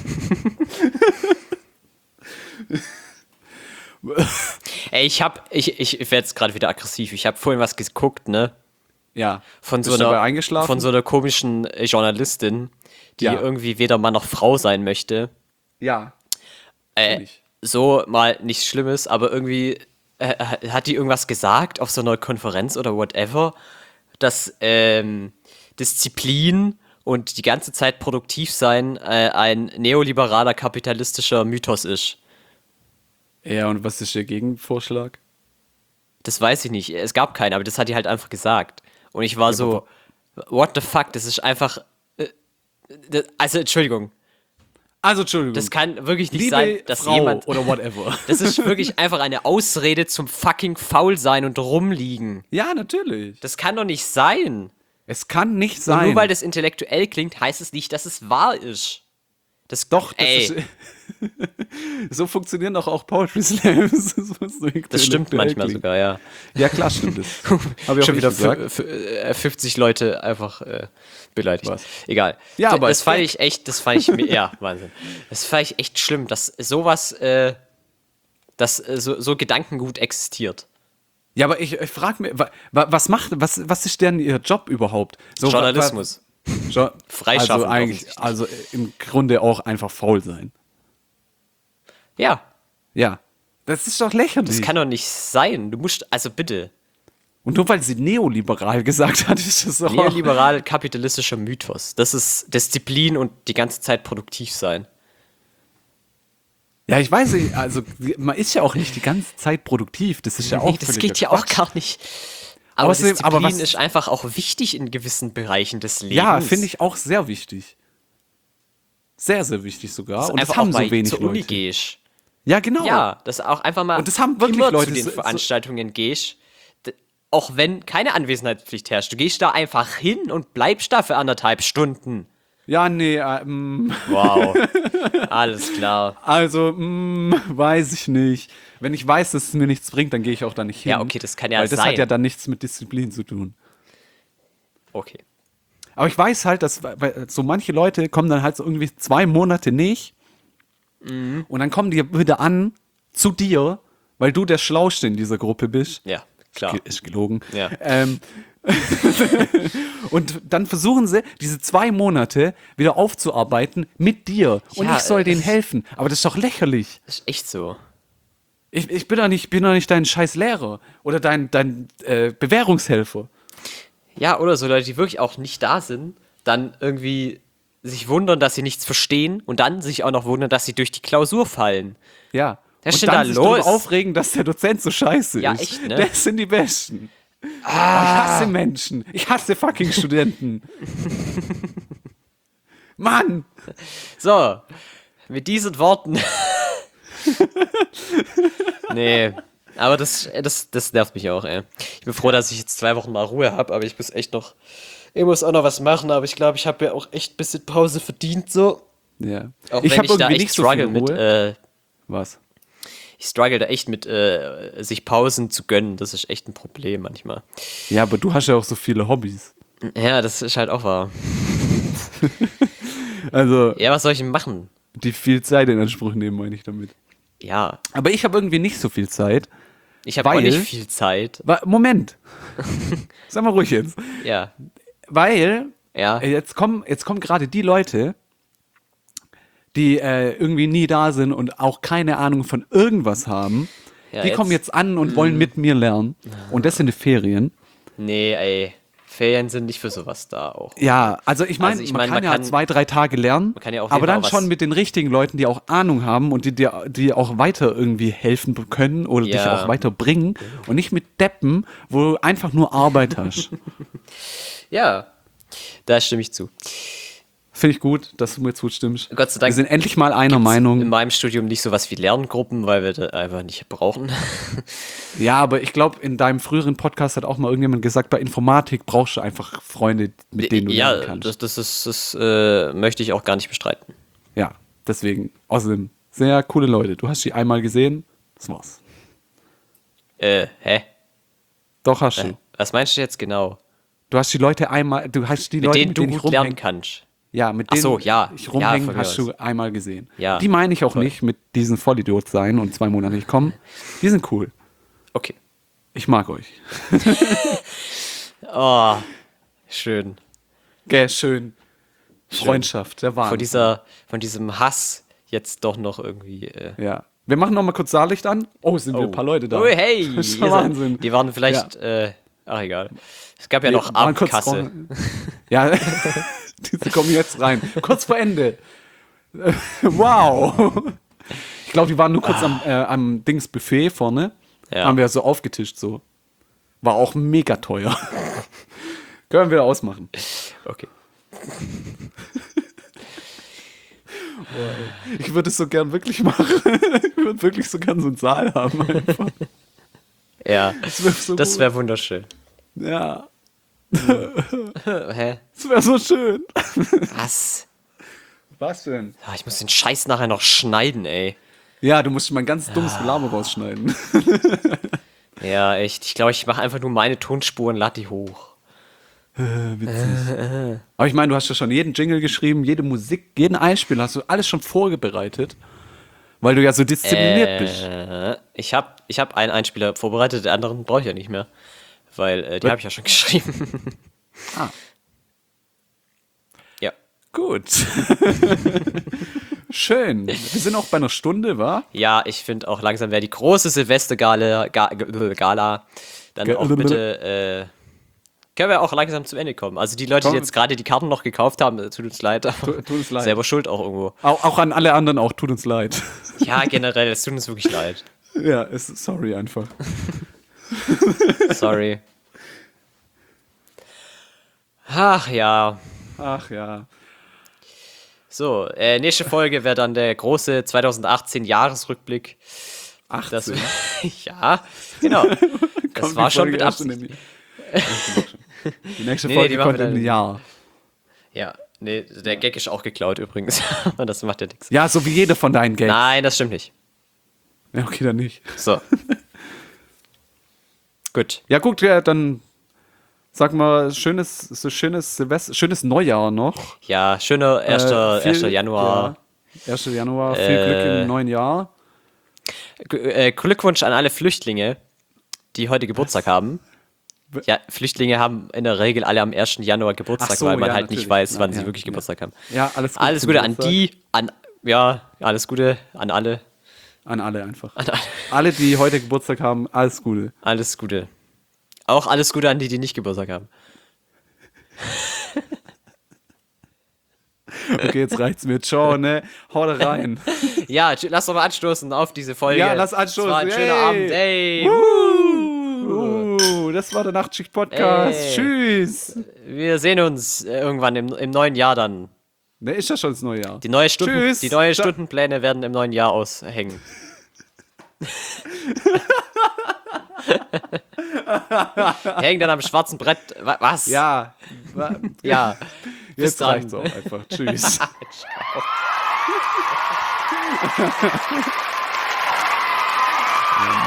Ey, ich werde jetzt gerade wieder aggressiv. Ich habe vorhin was geguckt, ne?
Ja.
Von
Bist du dabei eingeschlafen?
Von so einer komischen Journalistin, die irgendwie weder Mann noch Frau sein möchte.
Ja.
So mal nichts Schlimmes, aber irgendwie hat die irgendwas gesagt auf so einer Konferenz oder whatever, dass Disziplin und die ganze Zeit produktiv sein ein neoliberaler kapitalistischer Mythos ist.
Ja, und was ist der Gegenvorschlag?
Das weiß ich nicht. Es gab keinen, aber das hat die halt einfach gesagt. Und ich war so, what the fuck, das ist einfach. Also, Entschuldigung.
Also, Entschuldigung.
Das kann wirklich nicht
Liebe
sein, dass
Frau
jemand.
oder whatever.
Das ist wirklich einfach eine Ausrede zum fucking faul sein und rumliegen.
Ja, natürlich.
Das kann doch nicht sein.
Es kann nicht
Und
sein.
nur weil das intellektuell klingt, heißt es nicht, dass es wahr ist.
Doch, das ist, so funktionieren doch auch Poetry Slams.
Das stimmt manchmal sogar, ja.
Ja, klar stimmt es. Habe ich
Schon
auch
wieder
gesagt.
50 Leute einfach beleidigt.
Was?
Egal.
Ja, aber
das fand ich echt, ja, Wahnsinn. Das fand ich echt schlimm, dass sowas, so Gedankengut existiert.
Ja, aber ich frage mich, was ist denn Ihr Job überhaupt? So,
Journalismus. Freischaffen.
Also im Grunde auch einfach faul sein.
Ja.
Ja. Das ist doch lächerlich.
Das kann doch nicht sein. Du musst, also bitte.
Und nur weil sie neoliberal gesagt hat, ist das auch.
Neoliberal kapitalistischer Mythos. Das ist Disziplin und die ganze Zeit produktiv sein.
Ja, ich weiß nicht, also man ist ja auch nicht die ganze Zeit produktiv. Das ist ja auch
das geht ja auch gar nicht. Aber
Außerdem,
Disziplin ist einfach auch wichtig in gewissen Bereichen des Lebens.
Ja, finde ich auch sehr wichtig. Sehr, sehr wichtig sogar. Und das
einfach
haben
auch
so wenig
zur Uni
Leute.
gehst.
Ja, genau.
Ja, dass auch einfach mal
Und das haben wirklich
immer
Leute
zu den
so-
Veranstaltungen gehst, auch wenn keine Anwesenheitspflicht herrscht. Du gehst da einfach hin und bleibst da für 1,5 Stunden.
Ja, nee,
Wow, alles klar.
also, weiß ich nicht. Wenn ich weiß, dass es mir nichts bringt, dann gehe ich auch da nicht hin.
Ja, okay, das kann ja
weil das
sein.
hat ja dann nichts mit Disziplin zu tun.
Okay.
Aber ich weiß halt, dass weil so manche Leute kommen dann halt so irgendwie 2 Monate nicht und dann kommen die wieder an zu dir, weil du der Schlauste in dieser Gruppe bist.
Ja, klar.
Ist gelogen.
Ja.
Und dann versuchen sie, diese 2 Monate wieder aufzuarbeiten mit dir. Und
Ja,
ich soll denen helfen. Aber das ist doch lächerlich.
Das ist echt so.
Ich bin doch nicht dein scheiß Lehrer oder dein Bewährungshelfer.
Ja, oder so Leute, die wirklich auch nicht da sind, dann irgendwie sich wundern, dass sie nichts verstehen und dann sich auch noch wundern, dass sie durch die Klausur fallen.
Ja.
Was ist
und
denn
dann
da
sich
los?
darüber aufregen, dass der Dozent so scheiße
Ja,
ist.
echt, ne?
Das sind die Besten. Ich hasse Menschen. Ich hasse fucking Studenten. Mann!
So, mit diesen Worten. Nee, aber das nervt mich auch, ey. Ich bin froh, dass ich jetzt 2 Wochen mal Ruhe habe, aber ich muss auch noch was machen, aber ich glaube, ich habe ja auch echt ein bisschen Pause verdient, so.
Ja.
Auch
Ich
wenn
habe
ich da
irgendwie
echt
nicht so viel
struggle mit,
Ruhe. Was?
ich struggle da echt mit, sich Pausen zu gönnen. Das ist echt ein Problem manchmal.
Ja, aber du hast ja auch so viele Hobbys.
Ja, das ist halt auch wahr.
Also,
Ja, was soll ich denn machen?
die viel Zeit in Anspruch nehmen, meine ich damit.
Ja,
Aber ich habe irgendwie nicht so viel Zeit.
ich habe auch
Weil-
nicht viel Zeit.
Moment. Sag mal ruhig jetzt.
Ja,
Weil
ja.
jetzt kommen gerade die Leute, die irgendwie nie da sind und auch keine Ahnung von irgendwas haben.
Ja,
Die kommen jetzt an und wollen mit mir lernen. Und das sind die Ferien.
Nee, ey. Ferien sind nicht für sowas da auch.
Ja, also ich meine,
Also
man kann ja 2-3 Tage lernen,
kann ja auf
aber
jeden Fall
dann
auch
schon
was-
mit den richtigen Leuten, die auch Ahnung haben und die auch weiter irgendwie helfen können oder dich
Ja.
auch weiterbringen und nicht mit Deppen, wo du einfach nur Arbeit hast.
Ja, da stimme ich zu.
Finde ich gut, dass du mir zustimmst.
Gott sei Dank
Wir sind endlich mal einer
In
Meinung.
meinem Studium nicht sowas wie Lerngruppen, weil wir das einfach nicht brauchen.
Ja, aber ich glaube, in deinem früheren Podcast hat auch mal irgendjemand gesagt, bei Informatik brauchst du einfach Freunde, mit denen du lernen
Ja,
kannst.
das möchte ich auch gar nicht bestreiten.
Ja, deswegen. Außerdem, sehr coole Leute. Du hast sie einmal gesehen, das war's.
Hä?
Doch, hast du.
Was meinst du jetzt genau?
Du hast die Leute einmal, du hast die
Mit
Leute,
denen
mit
du
denen ich
gut lernen
rumhänge.
kannst.
Ja, mit
Ach
denen
so, ja.
ich
Ja,
rumhänge,
von mir
hast du
aus.
einmal gesehen.
Ja,
Die meine ich auch
toll.
nicht mit diesen Vollidiot sein und 2 Monate nicht kommen. Die sind cool.
Okay.
Ich mag euch.
Oh, schön.
Gell, schön. Freundschaft, der Wahnsinn.
Von diesem Hass jetzt doch noch irgendwie.
Ja. Wir machen noch mal kurz Saallicht an. Oh, sind wir ein paar Leute da.
Oh, hey!
Das ist
ihr
schon
seid-
Wahnsinn.
Die waren vielleicht. Ach, egal. Es gab ja noch
waren kurz
Abendkasse.
dran. Ja, diese kommen jetzt rein. Kurz vor Ende. Wow. Ich glaube, die waren nur kurz am Dings-Buffet vorne.
Ja.
Haben wir so aufgetischt so. War auch mega teuer. Können wir ausmachen.
Okay.
Ich würde es so gern wirklich machen. Ich würde wirklich so gern so einen Saal haben einfach.
Ja,
wär so
das
gut.
wäre wunderschön.
Ja,
Hä?
das wäre so schön.
Was?
Was denn?
Ah, ich muss den Scheiß nachher noch schneiden, ey.
Ja, du musst mein ganz dummes Gelaber rausschneiden.
Ja, echt. Ich glaube, ich mache einfach nur meine Tonspuren, lad die hoch.
Witzig. Aber ich meine, du hast ja schon jeden Jingle geschrieben, jede Musik, jeden Einspieler hast du alles schon vorbereitet, weil du ja so diszipliniert bist.
Ich hab einen Einspieler vorbereitet, den anderen brauche ich ja nicht mehr. Weil die habe ich ja schon geschrieben.
Ah.
Ja.
Gut. Schön. Wir sind auch bei einer Stunde, wa?
Ja, ich finde auch langsam wäre die große Silvestergala dann auch bitte können wir auch langsam zum Ende kommen. Also die Leute,
Komm.
die jetzt gerade die Karten noch gekauft haben, tut uns leid. Aber
Tut uns leid.
Selber schuld auch irgendwo.
Auch an alle anderen auch, tut uns leid.
Ja, generell, es tut uns wirklich leid.
Ja, sorry einfach.
Sorry. Ach ja.
Ach ja.
So, nächste Folge wäre dann der große 2018 Jahresrückblick.
18.
Das, ja, genau. Das
Kommt
war
die
schon
Folge
mit
erst in
Absicht.
dem- Die nächste
Nee,
Folge
die machen
kommt
wir
in
dann-
einem Jahr.
Ja, nee, der Gag ist auch geklaut übrigens. Aber das macht ja nichts.
Ja, so wie jeder von deinen Gags.
Nein, das stimmt nicht.
Ja, okay, dann nicht.
So. Gut.
Ja, gut, ja, dann sag mal, schönes Silvester, schönes Neujahr noch.
Ja, schöner 1.
Viel-
1. Januar.
Ja, 1. Januar, viel Glück im neuen Jahr.
Glückwunsch an alle Flüchtlinge, die heute Geburtstag haben. Ja, Flüchtlinge haben in der Regel alle am 1. Januar Geburtstag,
Ach so,
weil man
ja,
halt nicht
natürlich.
weiß, wann
Ja,
sie wirklich
ja.
Geburtstag haben.
Ja, alles Gute.
Alles
zum
Gute an
Geburtstag.
alles Gute an alle.
An alle einfach.
An alle.
Alle, die heute Geburtstag haben, alles Gute.
Alles Gute. Auch alles Gute an die, die nicht Geburtstag haben.
Okay, jetzt reicht's mir. Ciao, ne? Hau da rein.
Ja, lass doch mal anstoßen auf diese Folge.
Ja, lass anstoßen.
Es war ein schöner
Hey.
Abend. Ey.
Das war der Nachtschicht-Podcast.
Ey.
Tschüss.
Wir sehen uns irgendwann im neuen Jahr dann.
Ne, ist ja schon das neue Jahr.
Die neuen
Tschüss. Ciao.
Stundenpläne werden im neuen Jahr aushängen. Hängen dann am schwarzen Brett. Was?
Ja.
Ja.
Jetzt
dann.
reicht's auch einfach. Tschüss.
Ciao.